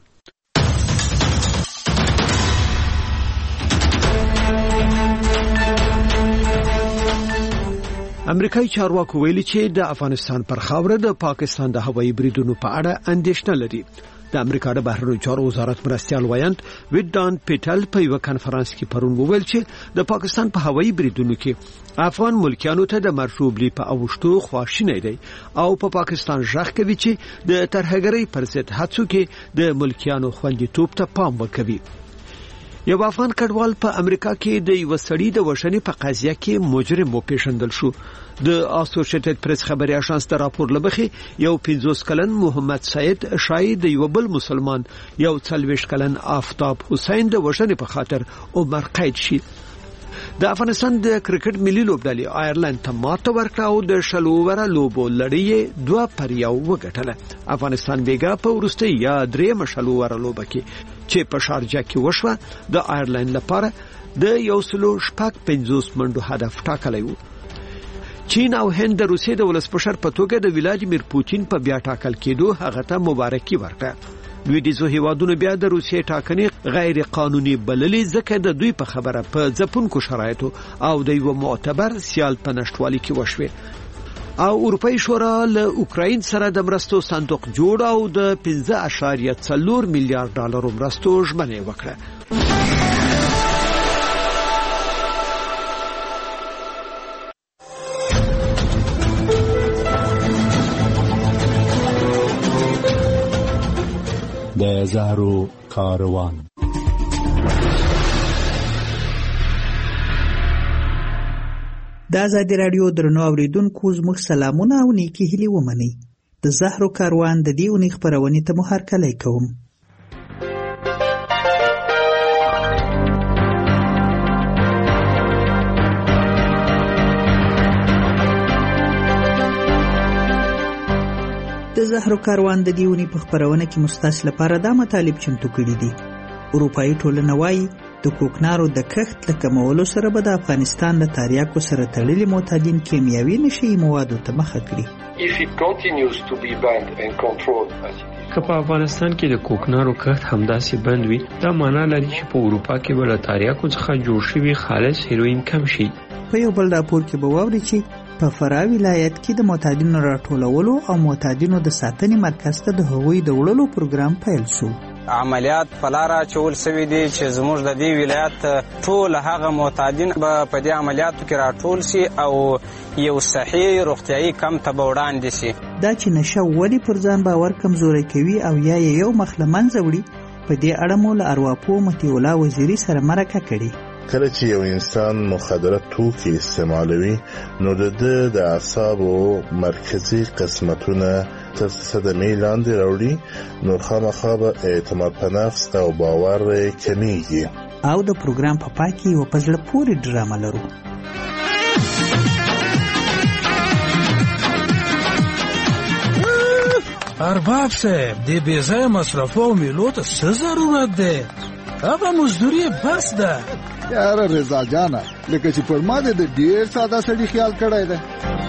امریکایي چارواکو ویلي چې د افغانستان پر خاوره د پاکستان د هوایي بریدونو په اړه اندېښنه لري. د امریکا د بهرنیو چارو وزارت مرستیال وایند ویډان پیټل په یو کانفرنس کې پرون وویل چې د پاکستان په هوایي بریدونو کې افغان ملکیانو ته د مرشوبلی په اوشتو خواشینی دی او په پا پاکستان ژغ کوي چې د ترهګرۍ پر ضد هڅو کې د ملکیانو خوندیتوب ته پام وکوي. یو افغان کډوال په امریکا کې د یو سړي د وژنې په قضیه کې مجرم وپېژندل شو. د اسوسییټډ پریس خبري اژانس د راپور لمخې یو پنځوس کلن محمد سید شاهد د یو بل مسلمان یو څلويښت کلن آفتاب حسین د وژنې په خاطر عمر قید شي. د افغانستان د کرکټ ملي لوبډلې آیرلند ته ماته ورکړه او د شلو وره لوبو لړۍ دوه پر یو وګټله. افغانستان بیګا په ورستۍ یا درېمه شلو وره لوبه کې چې په شارجه کې وشوه د آیرلند لپاره د یو سلو شپږ پنځوس منډو هدف ټاکلی و. چین او هند د روسیې د ولسمشر په توګه د ولادیمیر پوتین په بیا ټاکل کېدو هغه ته مبارکي ورکړه. لویدیځو هیوادونو بیا د روسیې ټاکنې غیر قانوني بللې ځکه د دوی په خبره په ځپونکو شرایطو او د یو معتبر سیال په نشټوالي کې وشوه. او اروپאי شورا له اوکراین سره د مرستو صندوق جوړ او د پنځه اعشاریه څلور میلیارډ ډالر مرستو ژمنه وکړه. د زهرو کاروان. د آزادي رادیو درنو اوریدونکو زموږ سلامونه او نیکی هیلې ومنئ. د زهرو کاروان د دې اونۍ خپرونې ته مو هرکلی کوم. د زهرو کاروان د دیونی په خبرونه کې مستاس لپاره دا مطالب چمتو کړي دي. اروپאי ټولنه وايي د کوکنارو د کښت له کمولو سره به د افغانستان د تاریاکو سره تړلي معتادین کیمیاوي نشي موادو ته مخه کړي. که په افغانستان کې د کوکنارو کښت همداسې بند وي، دا معنا لري چې په اروپا کې به له تاریاکو څخه جوړ شوي خالص هیروین کم شي. په یو بل راپور کې به واوري چې په فراه ولایت کې د معتادینو راټولولو او معتادینو د ساتنې مرکز ته د هغوی د وړلو پروګرام پیل شو. عملیات په لاره اچول سوي دي چې زموږ د دې ولایت ټول هغه معتادین به په دې عملیاتو کې راټول شي او یو صحیح روغتیایي کمپ ته به وړاندې شي. دا چې نشه ولې پر ځان باور کمزوری کوي او یا یو مخ له منځه وړي، په دې اړه مو له ارواپوه مطیع الله وزیري سره مرکه کړې. کله چې یو انسان مخدره توکي استعمالوي نو د د اعصابو مرکزي قسمتونه تر صدمې لاندې راوړي، نو خامخا به اعتماد په نفس او باور کمیږي. او د پروګرام په پای کې یو په زړه پورې ډرامه لرو. ارباب صاحب د بې ځایه مصرفو او میلو ته څه ضرورت دی؟ هغه مزدوري بس ده. یاره رضا جانه، لکه چې پر ما د ډېر ساده سړي خیال کړی دی.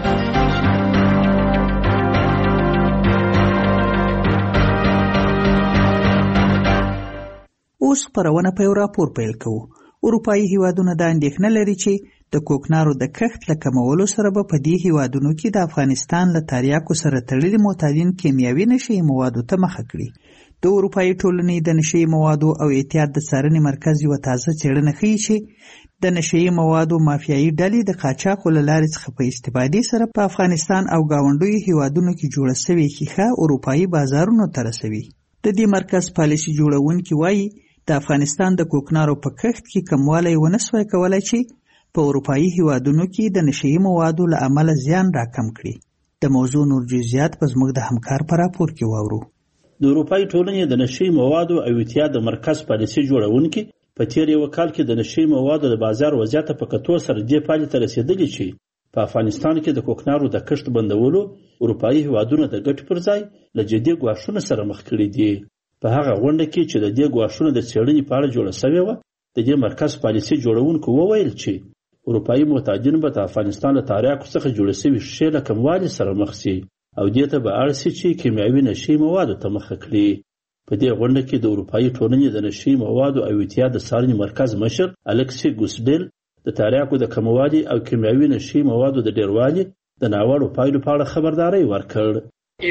اوس خپرونه په یو راپور پیل کوو. اروپایي هیوادونه دا اندېښنه لري چې د کوکنارو د کښت له کمولو سره به په دې هیوادونو کې د افغانستان له تاریاکو سره تړلي معتادین کیمیاوي نشي موادو ته مخه کړي. د اروپایي ټولنې د نشهیي موادو او اعتیاد د څارنې مرکز یوه تازه څېړنه ښیي چې د نشهیي موادو مافیایي ډلې د قاچاقو له لارې څخه په استفادې سره په افغانستان او ګاونډیو هیوادونو کې جوړه سوې ښیښه اروپایي بازارونو ته رسوي. د دې مرکز پالیسي جوړونکي وایي د افغانستان د کوکنارو په کښت کې کموالی ونه سوی کولی چې په اروپایي هیوادونو کې د نشهیي موادو له امله زیان راکم کړي. د موضوع نور جزئیات په زموږ د همکار په راپور کې واورو. د اروپایي ټولنې د نشهیي موادو او اعتیاد د مرکز پالیسي جوړونکي په تیر یو کال کې د نشهیي موادو د بازار وضعیت په کتو سره دې پایلې ته رسېدلي چې په افغانستان کې د کوکنارو د کښت بندولو اروپایي هیوادونه د ګټې پر ځای له جدي ګواښونو سره مخ کړي دي. په هغه غونډه کې چې د دې ګواښونو د څېړنې په اړه جوړه سوې وه، د دې مرکز پالیسي جوړونکو وویل چې اروپایي معتادین به د افغانستان له تاریاکو څخه جوړې سوي ښیښې له کموالي سره مخ سي او دې ته به اړ سي چې کیمیاوي نشهیي موادو ته مخه کړي. په دې غونډه کې د اروپایي ټولنې د نشهیي موادو او اعتیاد د څارنې مرکز مشر الکسي ګوسډیل د تاریاکو د کموالي او کیمیاوي نشهیي موادو د ډیروالي د ناوړو پایلو په اړه خبرداری ورکړ.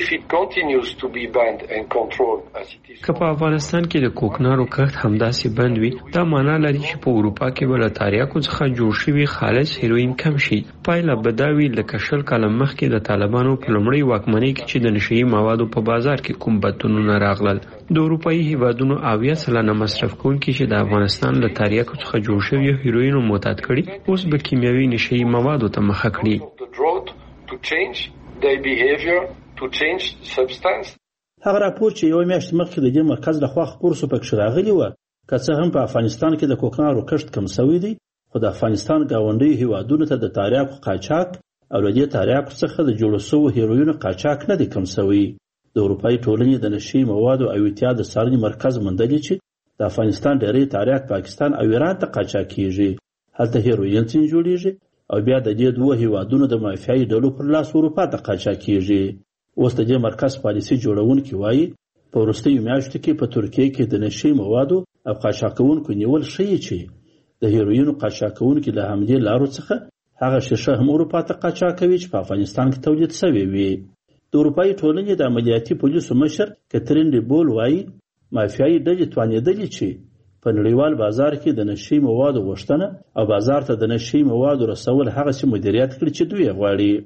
که په افغانستان کې د کوکنارو کښت همداسې بند وي، دا معنا لري چې په اروپا کې به له تاریاکو څخه جوړ شوي خالص هیروین کم شي. پایله به دا وي لکه شل کاله مخکې د طالبانو په لومړۍ واکمنۍ کې چې د نشهیي موادو په بازار کې کوم بدلونونه راغلل. د اروپایي هیوادونو اویا سلنه مصرف کوونکي چې د افغانستان له تاریاکو څخه جوړ شوي هیروینو معتاد کړي، اوس به کیمیاوي نشهیي موادو ته مخه کړي. هغه راپور چې یو میاشت مخکې د دې مرکز لخوا خپور سو پکښې راغلی وه، که څه هم په افغانستان کې د کوکنارو کښت کم سوی دی، خو د افغانستان ګاونډیو هیوادونو ته د تاریاکو قاچاق او له دې تاریاکو څخه د جوړو سوو هیروینو قاچاق نه دی کم سوی. د اروپایي ټولنې د نشهیي موادو او اعتیاد د څارنې مرکز موندلي چې د افغانستان ډېری تاریاک پاکستان او ایران ته قاچاق کیږي. هلته هیروین ځینې جوړیږي او بیا د دې دوه هیوادونو د مافیایي ډلو پر لاس اروپا ته قاچاق کیږي. اوس د دې مرکز پالیسي جوړونکي وایي په وروستیو میاشتو کې په ترکیه کې د نشهیي موادو او قاچاقونکو نیول ښیي چې د هیروینو قاچاقونکي له همدې لارو څخه هغه ښیښه هم اروپا ته قاچاق کوي چې په افغانستان کې تولید سوې وي. د اروپایي ټولنې د عملیاتي پولیسو مشر کترین ډیبول وایي مافیایي ډلې توانېدلې چې په نړیوال بازار کې د نشهیي موادو غوښتنه او بازار ته د نشهیي موادو رسول هغسې مدیریت کړي چې دوی یې غواړي.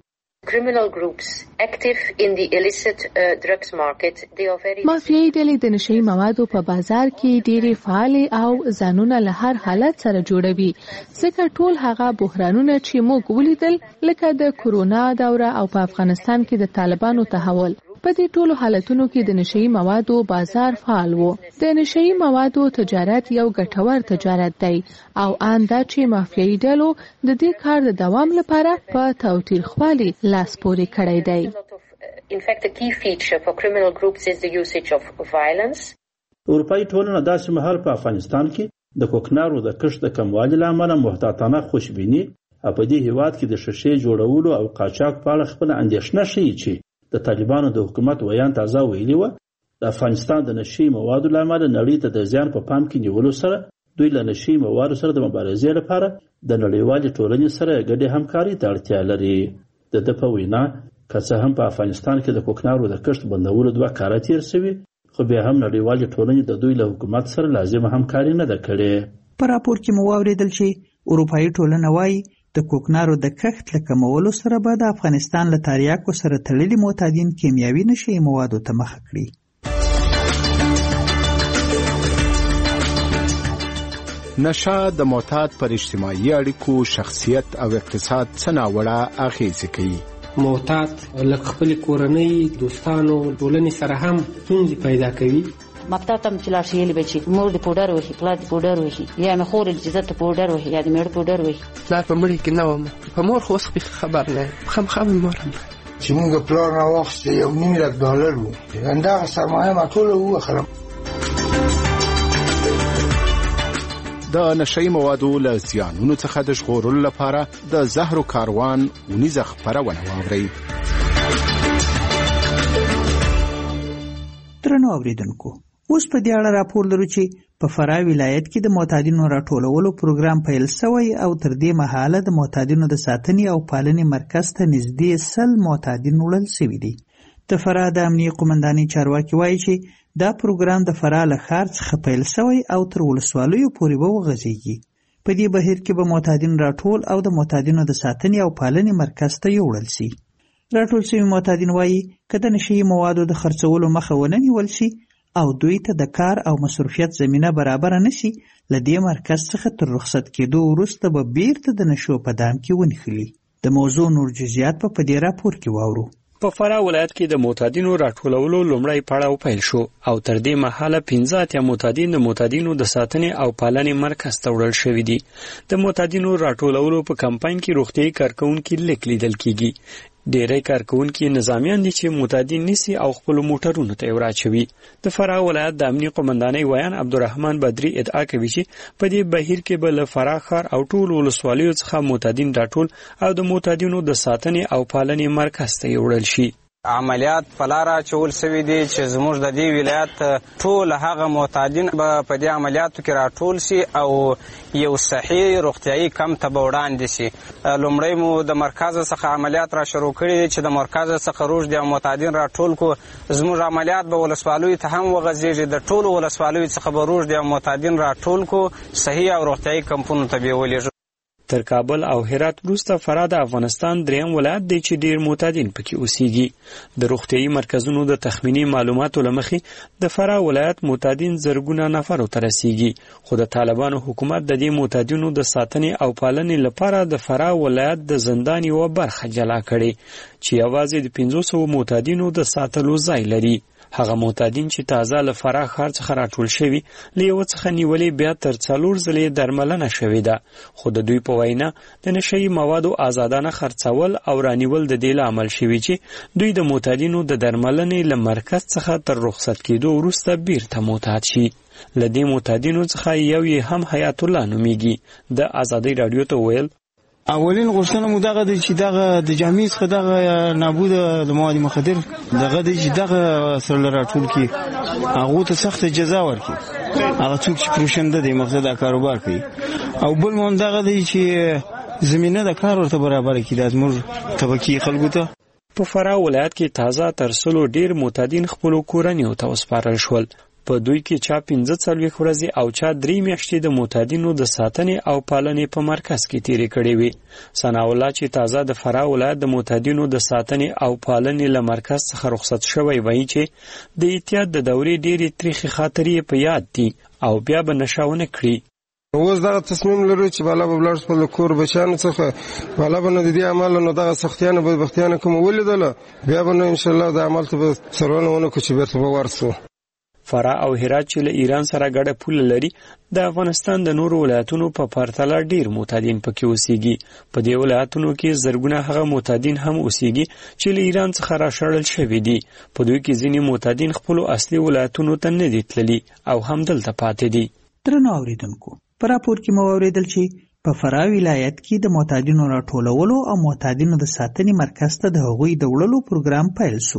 مافیایي ډلې د نشهیي موادو په بازار کې ډېرې فعالې او ځانونه له هر حالت سره جوړوي، ځکه ټول هغه بحرانونه چې موږ ولیدل لکه د کورونا دوره او په افغانستان کې د طالبانو تحول، په دې ټولو حالتونو کې د نشهیي موادو بازار فعال و. د نشهیي موادو تجارت یو ګټور تجارت دی او آن دا چې مافیایي ډلو د دې کار د دوام لپاره په تاوتریخوالي لاس پورې کړی دی. اروپایي ټولنه داسې مهال په افغانستان کې د کوکنارو د کښت د کموالي له امله محتاطانه خوشبیني او په دې هیواد کې د ښیښې جوړولو او قاچاق په اړه خپله اندېښنه ښیي چې د طالبانو د حکومت ویان تازه ویلي وه د افغانستان د نشهیي موادو له امله نړۍ ته د زیان په پام کې نیولو سره دوی له نشهیي موادو سره د مبارزې لپاره د نړیوالې ټولنې سره ګډې همکارۍ ته اړتیا لري. د ده په وینا که څه هم په افغانستان کې د کوکنارو د کښت بندولو دوه کاله تېر سوي، خو بیا هم نړیوالې ټولنې د دوی له حکومت سره لازمه همکاري نه ده کړې. په راپور کې مو واورېدل چې اروپایي ټولنه وایي د کوکنارو د کښت له کمولو سره به د افغانستان له تاریاکو سره تړلي معتادین کیمیاوي نشهیي موادو ته مخه کړي. نشه د معتاد پر اجتماعي اړیکو، شخصیت او اقتصاد څه ناوړه اغېزې کوي. معتاد له خپلې کورنۍ، دوستانو، ټولنې سره هم ستونزې پیدا کوي. مکتب ته چې لاړ شي یې به چې مور دې پوډر وهي، پلار دې پوډر وهي، یا مې خور دې چې زه ته پوډر وهي یا دې مېړه پوډر وهي. پلار په مړي کې نه وم، په مور خو اوس خبر نه یم، خامخا مې مور هم چې موږ پلار راواخیستې یو نیم لک ډالر وو، همدغه سرمایه ما ټوله ووخلم. د نشهیي موادو له زیانونو څخه د ژغورلو لپاره د زهرو کاروان اونیزه خپرونه واورئ. درنو اورېدونکو، اوس په دې اړه راپور لرو چې په فراه ولایت کې د معتادینو راټولولو پروګرام پیل شوی او تر دې مهاله د معتادینو د ساتنې او پالنې مرکز ته نږدې سل معتادین وړل شوي دي. د فراه د امنیې قومندانۍ چارواکي وایي چې دا پروګرام د فراه له ښار څخه پیل شوی او تر ولسوالیو پورې به وغځېږي. په دې بهیر کې به معتادین راټول او د معتادینو د ساتنې او پالنې مرکز ته یوړل شي. راټول شوي معتادین وایي که د نشهیي موادو د خرڅولو مخه ونه نیول شي او دوی ته د کار او مصروفیت زمینه برابره نشي، له دې مرکز څخه تر رخصت کېدو وروسته به بیرته د نشو په دام کې ونښلي. د موضوع نور جزئیات به په دې راپور کې واورو. په فراه ولایت کې د معتادینو راټولولو لومړی پړاو پیل شو او تر دې مهاله پنځه اتیا معتادین د معتادینو د ساتنې او پالنې مرکز ته وړل شوي دي. د معتادینو راټولولو په کمپاین کې روغتیایي کارکوونکي لیک لیدل کیږي. ډیری کارکوونکي نظامیان دي چې معتادین نیسي او خپل موټرونو ته وراچوي. د فراه ولایت د امنیه قومندانۍ ویان عبدالرحمن بدری ادعا کوي چې په دې بهیر کې به له فراه ښار او ټول ولسوالیو څخه معتادین راټول او د معتادینو د ساتنې او پالنې مرکز ته وړل شي. عملیات په لاره اچول سوي دي چې زموږ د دې ولایت ټول هغه معتادین به په دې عملیاتو کې راټول شي او یو صحیح روغتیایي کمپ ته به وړاندې شي. لومړی مو د مرکز څخه عملیات را شروع کړي دي چې د مرکز څخه روږدي او معتادین راټول کو. زموږ عملیات به ولسوالیو ته هم وغځېږي. د ټولو ولسوالیو څخه به روږدي او معتادین راټول کو، صحیح او روغتیایي کمپونو ته به ولېږو. تر کابل او هرات وروسته فراه د افغانستان دریم ولایت دی چې ډیر معتادین پکې اوسېږي. د روغتیایي مرکزونو د تخمینی معلوماتو له مخې د فراه ولایت معتادین زرګونه نفرو ته رسیږي، خو د طالبانو حکومت د دې معتادینو د ساتنې او پالنې لپاره د فراه ولایت د زندان یوه برخه جلا کړې چې یوازې د پنځو سوو معتادینو د ساتلو ځای لري. هغه معتادین چې تازه له فراه ښار څخه راټول شوي له یوه څخه نیولې بیا تر څلور ځلې درملنه شوې ده، خو د دوی په وینا د نشهیي موادو آزادانه خرڅول او رانیول د دې لامل شوي چې دوی د معتادینو د درملنې له مرکز څخه تر رخصت کېدو وروسته بیرته معتاد شي. له دې معتادینو څخه یو یې هم حیات الله نومیږي. د ازادۍ راډیو ته ویل اولین غوښتنه مو دغه دی چې دغه د جامع څخه دغه نابود د مواد مخدر دغه دی چې دغه سره راټول کی هغه ته سخت جزا ورکړي، هغه څوک چې پروشنده دی مقصد دا کاروبار کوي. او بل مون دغه دی چې زمينه د کار ورته برابر کړي د زموږ طبقي خلکو ته. په فراه ولایت کې تازه تر سلو ډیر معتادین خپل کورنیو ته وسپارل شول. په دوی کې چا پنځه څلوېښت ورځې او چا درې میاشتې د معتادینو د ساتنې او پالنې په مرکز کې تیرې کړې وې. ثناءالله چې تازه د فراه ولایت د معتادینو د ساتنې او پالنې له مرکز څخه رخصت شوی وایي چې د اعتیاد د دورې ډېرې تریخې خاطرې په یاد دي او بیا به نشه ونه کړي. اوس دغه تصمیم لرو چې بالا به ولاړ خپل کور بچیانو څخه بالا به نه د دې عمل نو دغه سختیانه بدبختیانه کوم ولیدله بیا به نو انشاءالله د عمل ته به سرونه ونه کړو چې بیرته به ورسو. فراه او هرات چې له ایران سره ګډه پوله لري د افغانستان د نورو ولایتونو په پرتله ډیر معتادین پکې اوسېږي. په دې ولایتونو کې زرګونه هغه معتادین هم اوسېږي چې له ایران څخه راشړل شوي دي. په دوی کې ځینې معتادین خپلو اصلي ولایتونو ته نه دي تللي او هم دلته پاتې دي. درنو اورېدونکو، په راپور کې مو اورېدل چې په فراه ولایت کې د معتادینو راټولولو او معتادینو د ساتنې مرکز ته د هغوی د وړلو پروګرام پیل شو.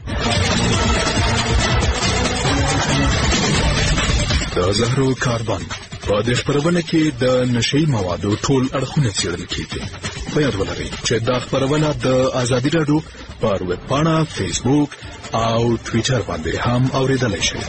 د زهرو کاربن په دې خپرونه کې د نشهیي موادو ټول اړخونه څېړل کېږي. په یاد ولرئ چې دا خپرونه د ازادي راډیو پر ویب پاڼه، فیسبوک او ټویټر باندې هم اورېدلی شئ.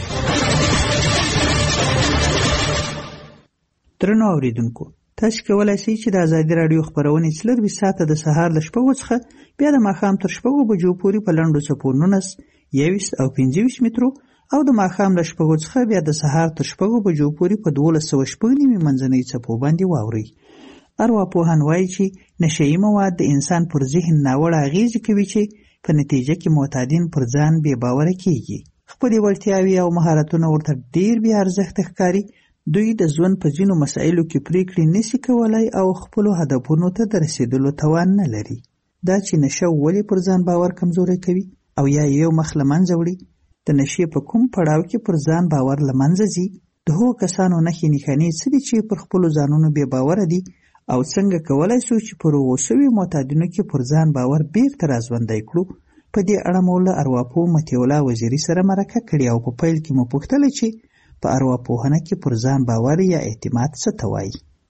درنو اورېدونکو، تاسو کولی شئ چې د ازادي راډیو خپرونې څلرویشت ساعته د سهار له شپږو څخه بیا د ماښام تر شپږو بجو پورې په لنډو څپو نولس، یوویشت او پنځه ویشت مترو او د ماښام له شپږو څخه بیا د سهار تر شپږو بجو پورې په دولس سوه شپږ نیمې منځنۍ څپو باندې واورئ. ارواپوهان وایي چې نشهیي مواد د انسان پر ذهن ناوړه اغېزې کوي چې په نتیجه کې معتادین پر ځان بې باوره کېږي. خپلې وړتیاوې او مهارتونه ورته ډېر بې ارزښته ښکاري. دوی د ژوند په ځینو مسایلو کې پریکړې نشي کولای او خپلو هدفونو ته د رسیدلو توان نه لري. دا چې نشه ولې پر ځان باور کمزوری کوي او یا یو مخ له منځه وړي. د نشې په کوم پړاو کې پر ځان باور له منځه ځي؟ د هغو کسانو نښې نښانې څه دي چې پر خپلو ځانونو بې باوره دي او څنګه کولی شو چې پر هغو شویو معتادینو کې پر ځان باور بیرته راژوندی کړو؟ په دې اړه مو له ارواپوه مطیع الله وزیري سره مرکه کړې او په پیل کې مو پوښتله چې په ارواپوهنه کې پر ځان باور یا اعتماد څه ته وایي.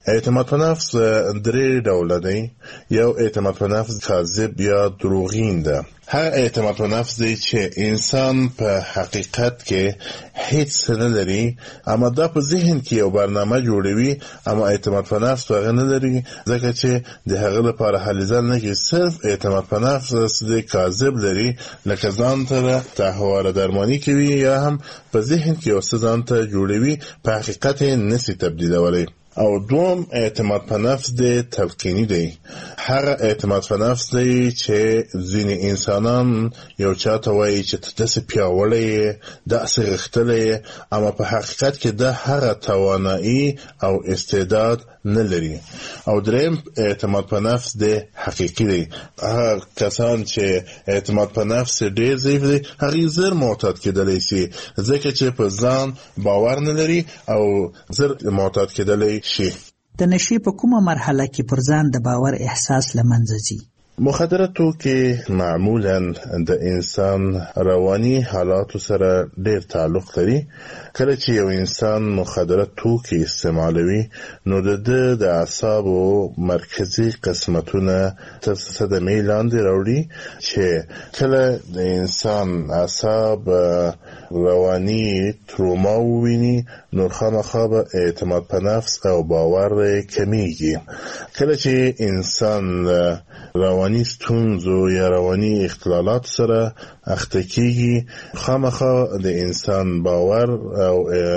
اعتماد په نفس درې ډوله دی. یو اعتماد په نفس کاذب یا دروغین ده. هغه اعتماد په نفس دی چې انسان په حقیقت کې هیڅ نه لري، اما دا په ذهن کې یو برنامه جوړوي، اما اعتماد په نفس هغه نه لري، ځکه چې د هغه لپاره هلې ځل نه کوي. صرف اعتماد په نفس دی کاذب لري، لکه ځان ته تهواره درمانی کوي یا هم په ذهن کې یو څه ځان ته جوړوي، په حقیقت یې نسي تبدیلولی. او دوم اعتماد په نفس دی تلقینی دی. هغه اعتماد په نفس دی چې ځینې انسانان یو چاته وایي چې ته داسې پیاوړی یې، داسې غښتلی یې، اما په حقیقت کې دا هغه توانایي او استعداد نه لري. او دریم اعتماد په نفس دی حقیقي دی. هغه کسان چې اعتماد په نفس ډېر ضعیف دی، هغې زر معتاد کېدلی سي، ځکه چې په ځان باور نه لري او زر معتاد کېدلی شي. د نشې په کومه مرحله کې پر ځان د باور احساس له منځه ځي؟ مخدره توکي معمولا د انسان رواني حالاتو سره ډېر تعلق لري. کله چې یو انسان مخدره توکي استعمالوي، نو د ده د اعصابو مرکزي قسمتونه تر صدمې لاندې راوړي، چې کله د انسان اعصاب رواني تروما وویني، نو خامخا به اعتماد په نفس او باور کمیږي. کله چې انسان رواني ستونزو یا رواني اختلالات سره اخته کیږي، خامخا د انسان باور او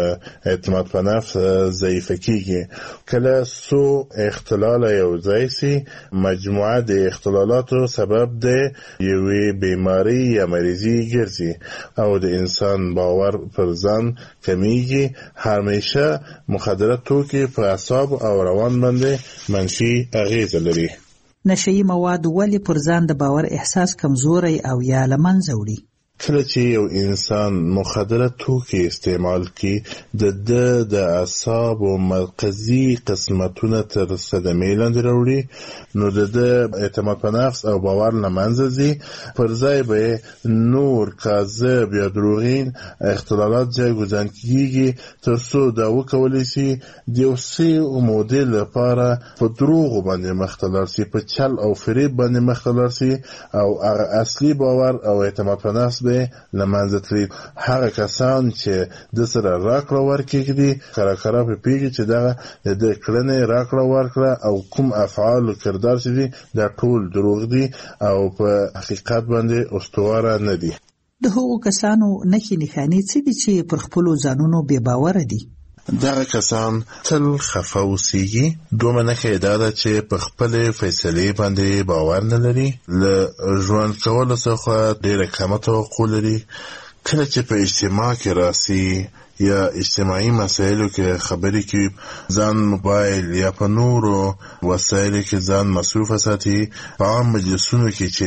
اعتماد په نفس ضعیفه کیږي. کله سو اختلال یو ځای سي، مجموعه د اختلالاتو سبب د یوې بیماری یا مریضي ګرځي او د انسان باور پر ځان کمیږي. همیشه مخدره توکي په اعصاب او روان باندې منفي اغیزه لري. نشه‌یي مواد ولې پر ځان د باور احساس کمزوری او یا له منځه وړي؟ کله چې یو انسان مخدره توکي استعمال کی، د ده د اعصابو مرکزي قسمتونه تر صدمې لاندې راوړي، نو د ده اعتماد په نفس او باور له منځه ځي. پر ځای به نور کاذب یا دروغین اختلالات ځایګزن کیږي، تر څو دا وکولی سي د یو څه مودې لپاره په دروغو باندې مخته لاړ سي، په چل او فریب باندې مخته لاړ سي، او هغه اصلي باور او اعتماد په نفس لمنځه تلي. هغه کسان چې د سره راکړه ورکړي دي، کله کله په پیږي چې دغه د کړنې راکړه ورکړه او کوم افعال او کردار چې دي دا ټول دروغ دي او په حقیقت باندې استواره نه دي. د هغو کسانو نښې نښانې څه دي چې پر خپلو ځانونو بې باوره دي؟ دغه کسان تل خفه اوسیږي. دومره نښه دا ده چې په خپلې فیصلې باندې باور نه لري، له ژوند کولو څخه ډېره کمه توقع لري. کله چې په اجتماع کې راسي یا اجتماعي مسایلو کې خبرې کوي، ځان موبایل یا په نورو وسایلو کې ځان مصروفه ساتي. په عام مجلسونو کې چې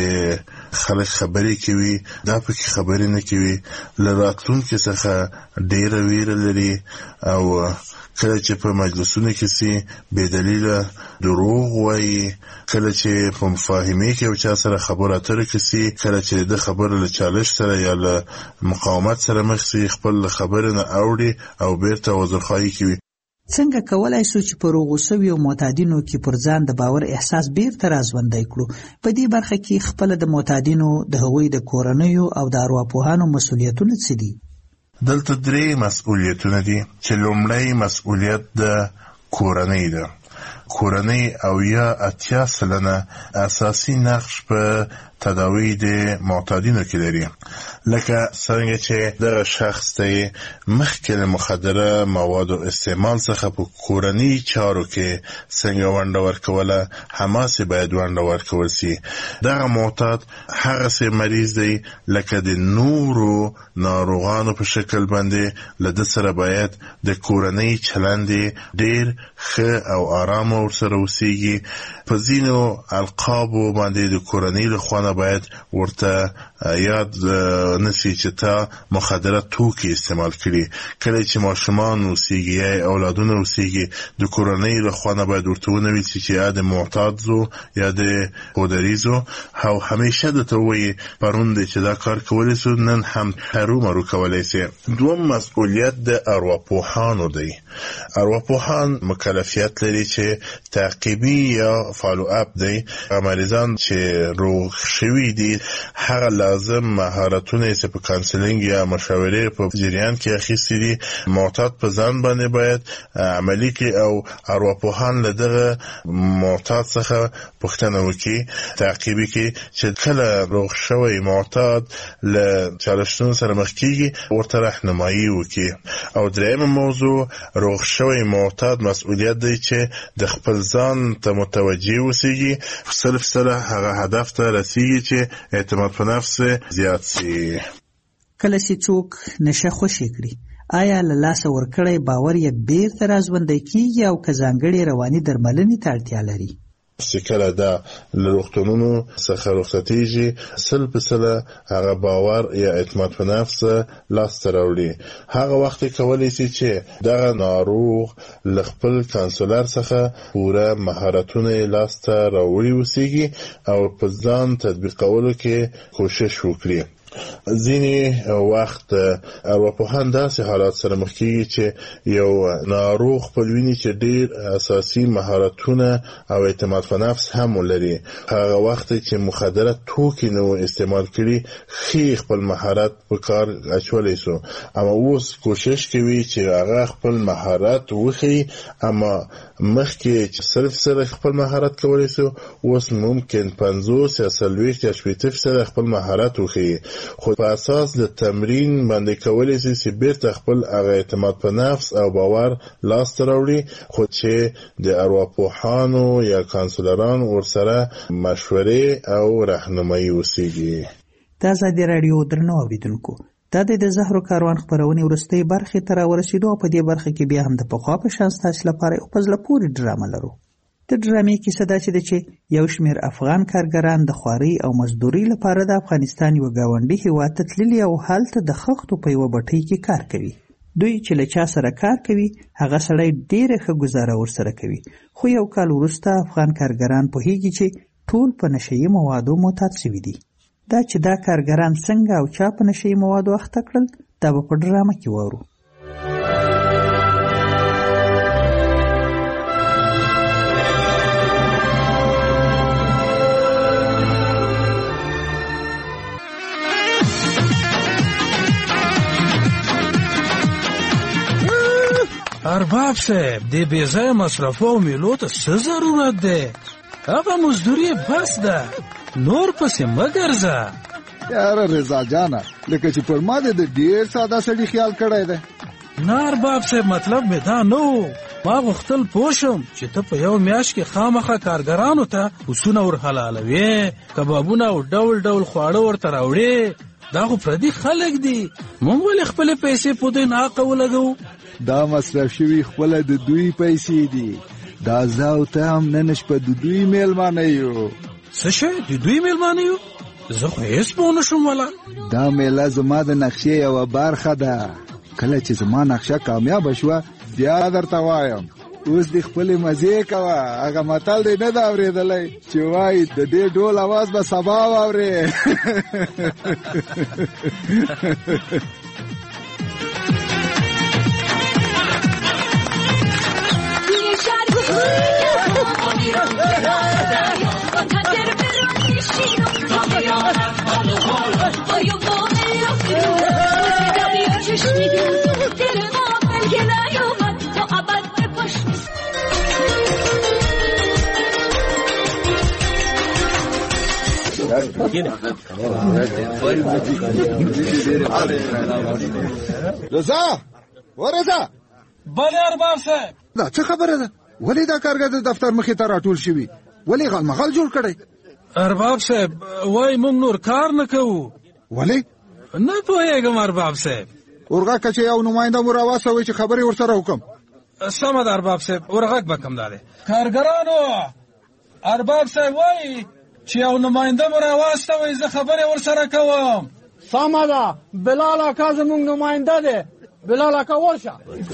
خلک خبرې کوي، دا پکې خبرې نه کوي. له راتلونکي څخه ډېره ویره لري، او کله چې په مجلسونو کې سي بې دلیله دروغ وایي. کله چې په مفاهمې کې یو چا سره خبره اترې کې سي، کله چې د خبره له چالش سره یا له مقاومت سره مخ سي، خپل خبره نه اوړي او بیرته عذرخواهي کوي. څنګه کولای شو چې په روغو سویو معتادینو کې پر ځان د باور احساس بیرته راژوندی کړو؟ په دې برخه کې خپل د معتادینو د هغوی د کورنیو او د ارواپوهانو مسؤلیتونه څه دي؟ دلته درې مسؤلیتونه دي، چې لومړی مسؤلیت د کورنۍ ده. کورنۍ او یا اتیا سلنه اساسي نقش په تداوی د معتادینو کې لري. لکه څنګه چې دغه شخص ته مخکې له مخدره موادو استعمال څخه په کورني چارو کې څنګه ونډه ورکوله، هماسې باید ونډه ورکول سي. دغه معتاد هغسې مریض دی لکه د نورو ناروغانو په شکل باندې، له ده سره باید د کورنۍ چلند ډېر ښه او آرامه ورسره اوسیږي. په ځینو القابو باندې د کورنۍ له خوا نه باید ورته یاد نسی چې تا مخدره توکي استعمال کړي. کله چې ماشومان اوسېږي یا اولادونه اوسېږي د کورنۍ له خوا نه باید ورته ونوي چې یا د معتاد زو یا د پودریزو او همیشه درته وایي پرون دی چې دا کار کولی سو نن هم هرومرو کولی سي. دوم مسئولیت د ارواپوهانو دی. ارواپوهان مکلفیت لري چې تعقیبي یا فالو اپ دی. مریضان چې روغ شوي دي هغه لازم مهارتونه چې په کانسلینګ یا مشاورې په جریان کې اخیستي دي معتاد په ځان باندې باید عملي کړي او ارواپوهان له دغه معتاد څخه پوښتنه وکړي تعقیبي کړي چې کله روغ شوی معتاد له چالشتونو سره مخ کېږي ورته راهنمایي وکړي. او درېیمه موضوع روغ شوی معتاد مسؤلیت دی چې د خپل ځان ته متوجه اوسېږي صرف سره هغه هدف ته رسېږي چې اعتماد په نفس زیات سي. کله چې څوک نشه خوشې کړي آیا له لاسه ورکړی باور یې بیرته راژوندی کېږي او که ځانګړې رواني درملنې ته اړتیا لري؟ چې کله دا له روغتونونو څخه رخصتېږي سل په سله هغه باور یا اعتماد په نفس لاسته راوړي. هغه وخت کولی شي چې دغه ناروغ له خپل کانسولر څخه پوره مهارتونه لاسته راوړي اوسېږي او په ځان تطبیقولو کې کوشش وکړي. ځینې وخت ارواپوهان داسې حالات سره مخ کېږي چې یو ناروغ خپل ویني چې ډېر اساسي مهارتونه او اعتماد په نفس هم ولري. هغه وخت چې مخدره توکي نو استعمال کړي ښه خپل مهارت په کار اچولی سو اما اوس کوشش کوي چې هغه خپل مهارت وښيي اما مخکې چې صرف سره خپل مهارت کولی سو اوس ممکن پنځوس یا څلوېښت یا شپېته فیصده خپل مهارت وښيي خو په اساس د تمرین باندې کولی شي چې بیرته خپل هغه اعتماد په نفس او باور لاسته راوړي خو چې د ارواپوهانو یا کانسلران ورسره مشورې او راهنمایي وسیږي. د ازادي راډیو درنو اوریدونکو دا د زهرو کاروان خپرونې وروستۍ برخې ته راورسېدو او په دې برخه کې بیا هم د پخوا په شان ستاسو لپاره یو په زړه پورې ډرامه لرو. د ډرامې کیسه داسې ده چې یو شمېر افغان کارګران د خوارۍ او مزدورۍ لپاره د افغانستان یوه ګاونډي هېواد ته تللي او هلته د خښتو په یوه بټۍ کې کار کوي. دوی چې له چا سره کار کوي هغه سړی ډېره ښه ګزاره ورسره کوي خو یو کال وروسته افغان کارګران پوهېږي چې ټول په نشهیي موادو معتاد شوي دي. دا چې دا کارګران څنګه او چا په نشهیي موادو اخته کړل دا به په ډرامه کې واورو. ارباب صاحب د بې ځایه مصرفو او میلو ته څه ضرورت دی؟ هغه مزدوري بس ده نور پسې مه ګرځه. یاره رضا جانه لکه چې پر ما د ډېر ساده سړي خیال کړی دی. نه ارباب صاحب مطلب مې دا نه و. ما غوښتل پوه شم چې ته په یو میاشت کې خامخا کارګرانو ته پسونه ور حلالوې کبابونه او ډول ډول خواړه ورته راوړې. دا خو پردي خلک دي موږ ولې خپلې پیسې په دوی ناحقه ولګوو؟ دا مصرف شوي خپله د دوی پیسې دي. دا زه او ته هم نن شپه د دوی میلمانه یو. څه شی د دوی میلمانه یو؟ زه خو هېڅ پوه نه شوم والا. دا میله زما د نقشې یوه برخه ده. کله چې زما نقشه کامیابه شوه بیا درته وایم. اوس دې خپلې مزې کوه. هغه متل دی نه ده اورېدلی چې وایي د دې ډول اواز به سبا واورې. رضا ورضا بله ارباب صاحب دا څه خبره ده؟ ولې دا کارګر د دفتر مخې ته راټول شوي؟ ولې غلمغل جوړ کړی؟ ارباب صاحب وای موږ نور کار نه کوو. ولې؟ نه پوهېږم ارباب صاحب. ورغه که چې یو نماینده مو راواستوئ چې خبرې ورسره وکړم. سمه ده ارباب صاحب ورغږ به کوم دا دی. کارګرانو ارباب صاحب وایي چې یو نماینده مو راواستوئ، زه خبرې ورسره کوم. سمه ده، بلال اکا زموږ نماینده دی. بلال اکا ورشه.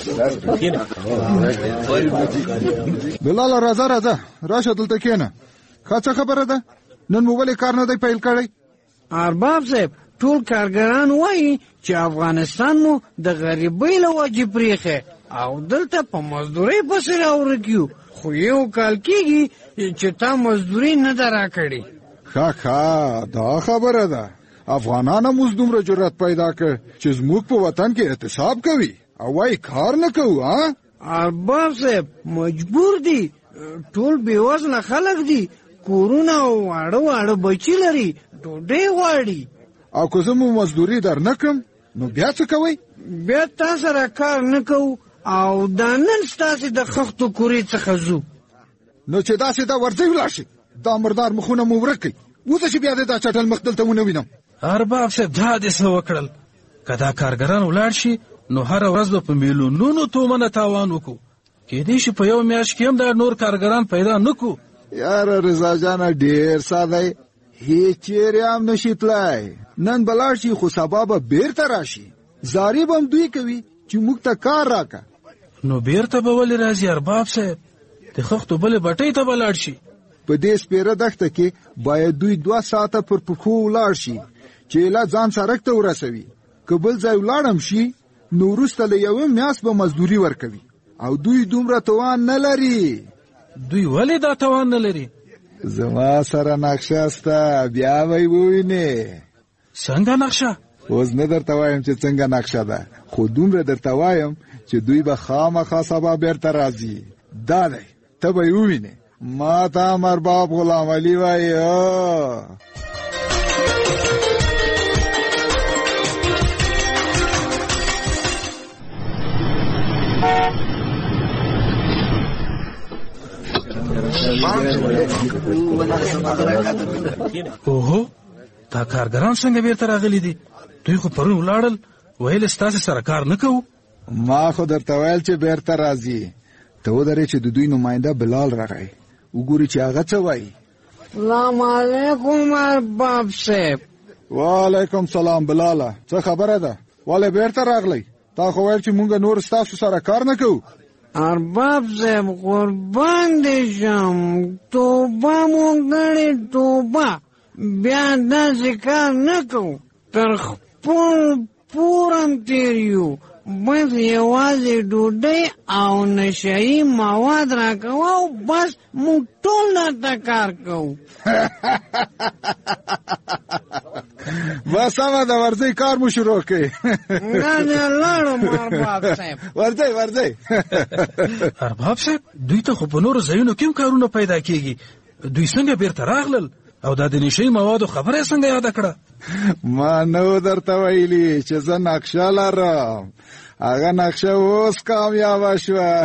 بلال راځه راځه راشه دلته کښېنه. ښه څه خبره ده؟ نن مو ولې کار نه دی پیل کړی؟ ارباب صاحب ټول کارګران وایي چې افغانستان مو د غریبۍ له وجې پرېښی او دلته په مزدورۍ پسې راورکیو، خو یو کال کېږي چې تا مزدوري نه ده راکړې. ښه ښه دا خبره ده. افغانان هم اوس دومره جرأت پیدا کړ چې زموږ په وطن کې اعتصاب کوي او وایي کار نه کوو. ها ارباب صاحب مجبور دي، ټول بېوزله خلک دي، کورونه او واړه واړه بچي لري، ډوډۍ غواړي. او که زه مو مزدوري در نه کړم نو بیا څه کوئ؟ بیا تا سره کار نه کوو او دا نن ستاسې د خښتو کورې څخه ځو. نو چې داسې دا ورځئ ولاړ شئ، دا مردار مخونه مو ورک کړئ. اوسه چې بیا دې دا چټل مخ دلته ونه وینم. ارباب صاحب دا دې څه وکړل؟ که دا کارګران ولاړ شي نو هره ورځ به په میلیونونو تومنه تاوان وکړو. کېدای شي په یو میاشت کې هم دا نور کارګران پیدا نه کړو. یاره رضا جانه ډېر ساده، هېڅ چیرې هم نشي تللی. نن به لاړ شي خو سبا به بیرته راشي. زاري به هم دوی کوي چې موږ ته کار راکړه. نو بیرته به ولې راځي ارباب صاحب؟ د خښتو بلې بټۍ ته به لاړ شي. په دې سپېره دښته کې باید دوی دوه ساعته پر پښو ولاړ شي چې ایله ځان سړک ته ورسوي. که بل ځای ولاړم شي نو وروسته له یوې میاشت به مزدوري ورکوي او دوی دومره توان نه لري. دوی ولې دا توان نه لري؟ زما سره نقشه سته، بیا به یې ووینې. څنګه نقشه؟ اوس نه درته وایم چې څنګه نقشه ده، خو دومره درته وایم چې دوی به خامخا سبا بیرته راځي. دا دی ته به یې ووینې. ما ته هم ارباب غلام علي وایي. اوهو دا کارګران څنګه بیرته راغلي دي؟ دوی خو پرون ولاړل، ویل ستاسې سره کار نه کوو. ما خو درته ویل چې بیرته راځي. ته ودرې چې د دوی نماینده بلال راغی، وګوري چې هغه څه وایي. سلام علیکم ارباب صاحب. وعلیکم سلام بلاله، څه خبره ده؟ ولې بیرته راغلی؟ تا خو ویل چې مونږ نور ستاسو سره کار نه کوو. ارباب صاحب قربان دې شم، توبه مو کړې توبه، بیا داسې کار نه کوو. تر خپل پورم تېر یو، بس یوازې ډوډۍ او نشهیي مواد راکوه او بس موږ ټول درته کار کوو. بس سمه ده، ورځئ کار مو شروع کړئ. نه نه لاړم ارباب صاحب. ورځئ ورځئ. ارباب صاحب دوی ته خو په نورو ځایونو کې هم کارونه پیدا کېږي، دوی څنګه بیرته راغلل او دا د نشهیي موادو خبره یې څنګه یاده کړه؟ ما نو درته ویلي چې زه نقشه لرم، هغه نقشه اوس کامیابه شوه.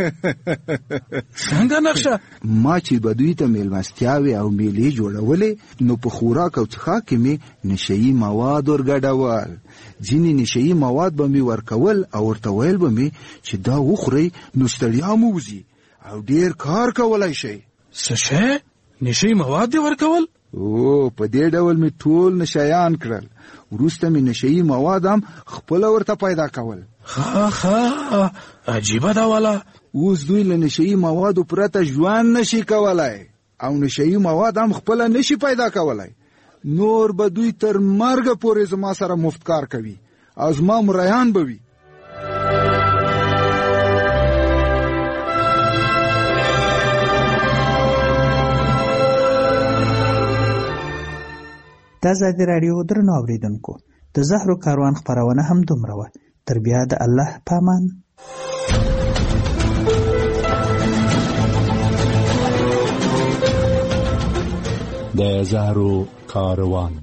څنګه نقشه؟ ما چې به دوی ته میلمستیاوې او میلې جوړولې نو په خوراک او څښاک کې مې نشهیي مواد ورګډول. ځینې نشهیي مواد به مې ورکول او ورته ویل به مې چې دا وخورئ نو ستړیا مو وځي او ډېر کار کولی شئ. څه شی؟ نشهیي مواد دې ورکول؟ او په دې ډول مې ټول نشیان کړل. وروسته مې نشهیي مواد هم خپله ورته پیدا کول. ښه ښه عجیبه ده والا. اوس دوی له نشهیي موادو پرته ژوند نشي کولی او نشهیي مواد هم خپله نشي پیدا کولی. نور به دوی تر مرګه پورې زما سره مفت کار کوي او زما مریان به وي. د ازادي راډیو درنو اورېدونکو، د زهرو کاروان خپرونه هم دومره وه. تر بیا د الله په امان. د زهرو کاروان.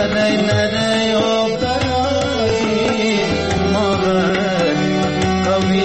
Kami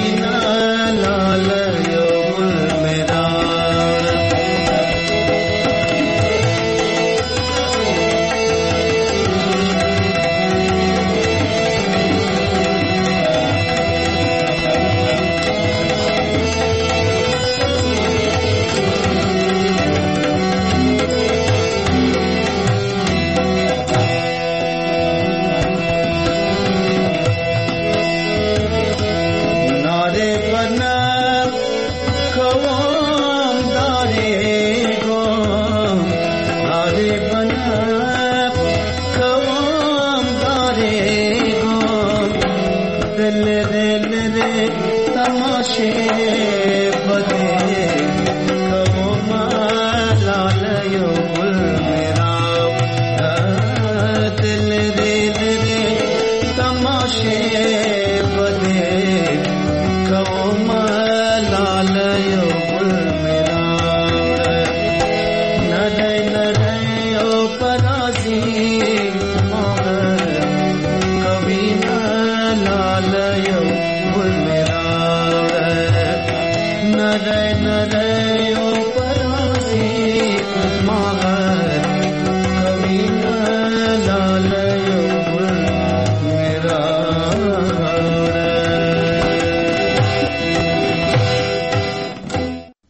نه دی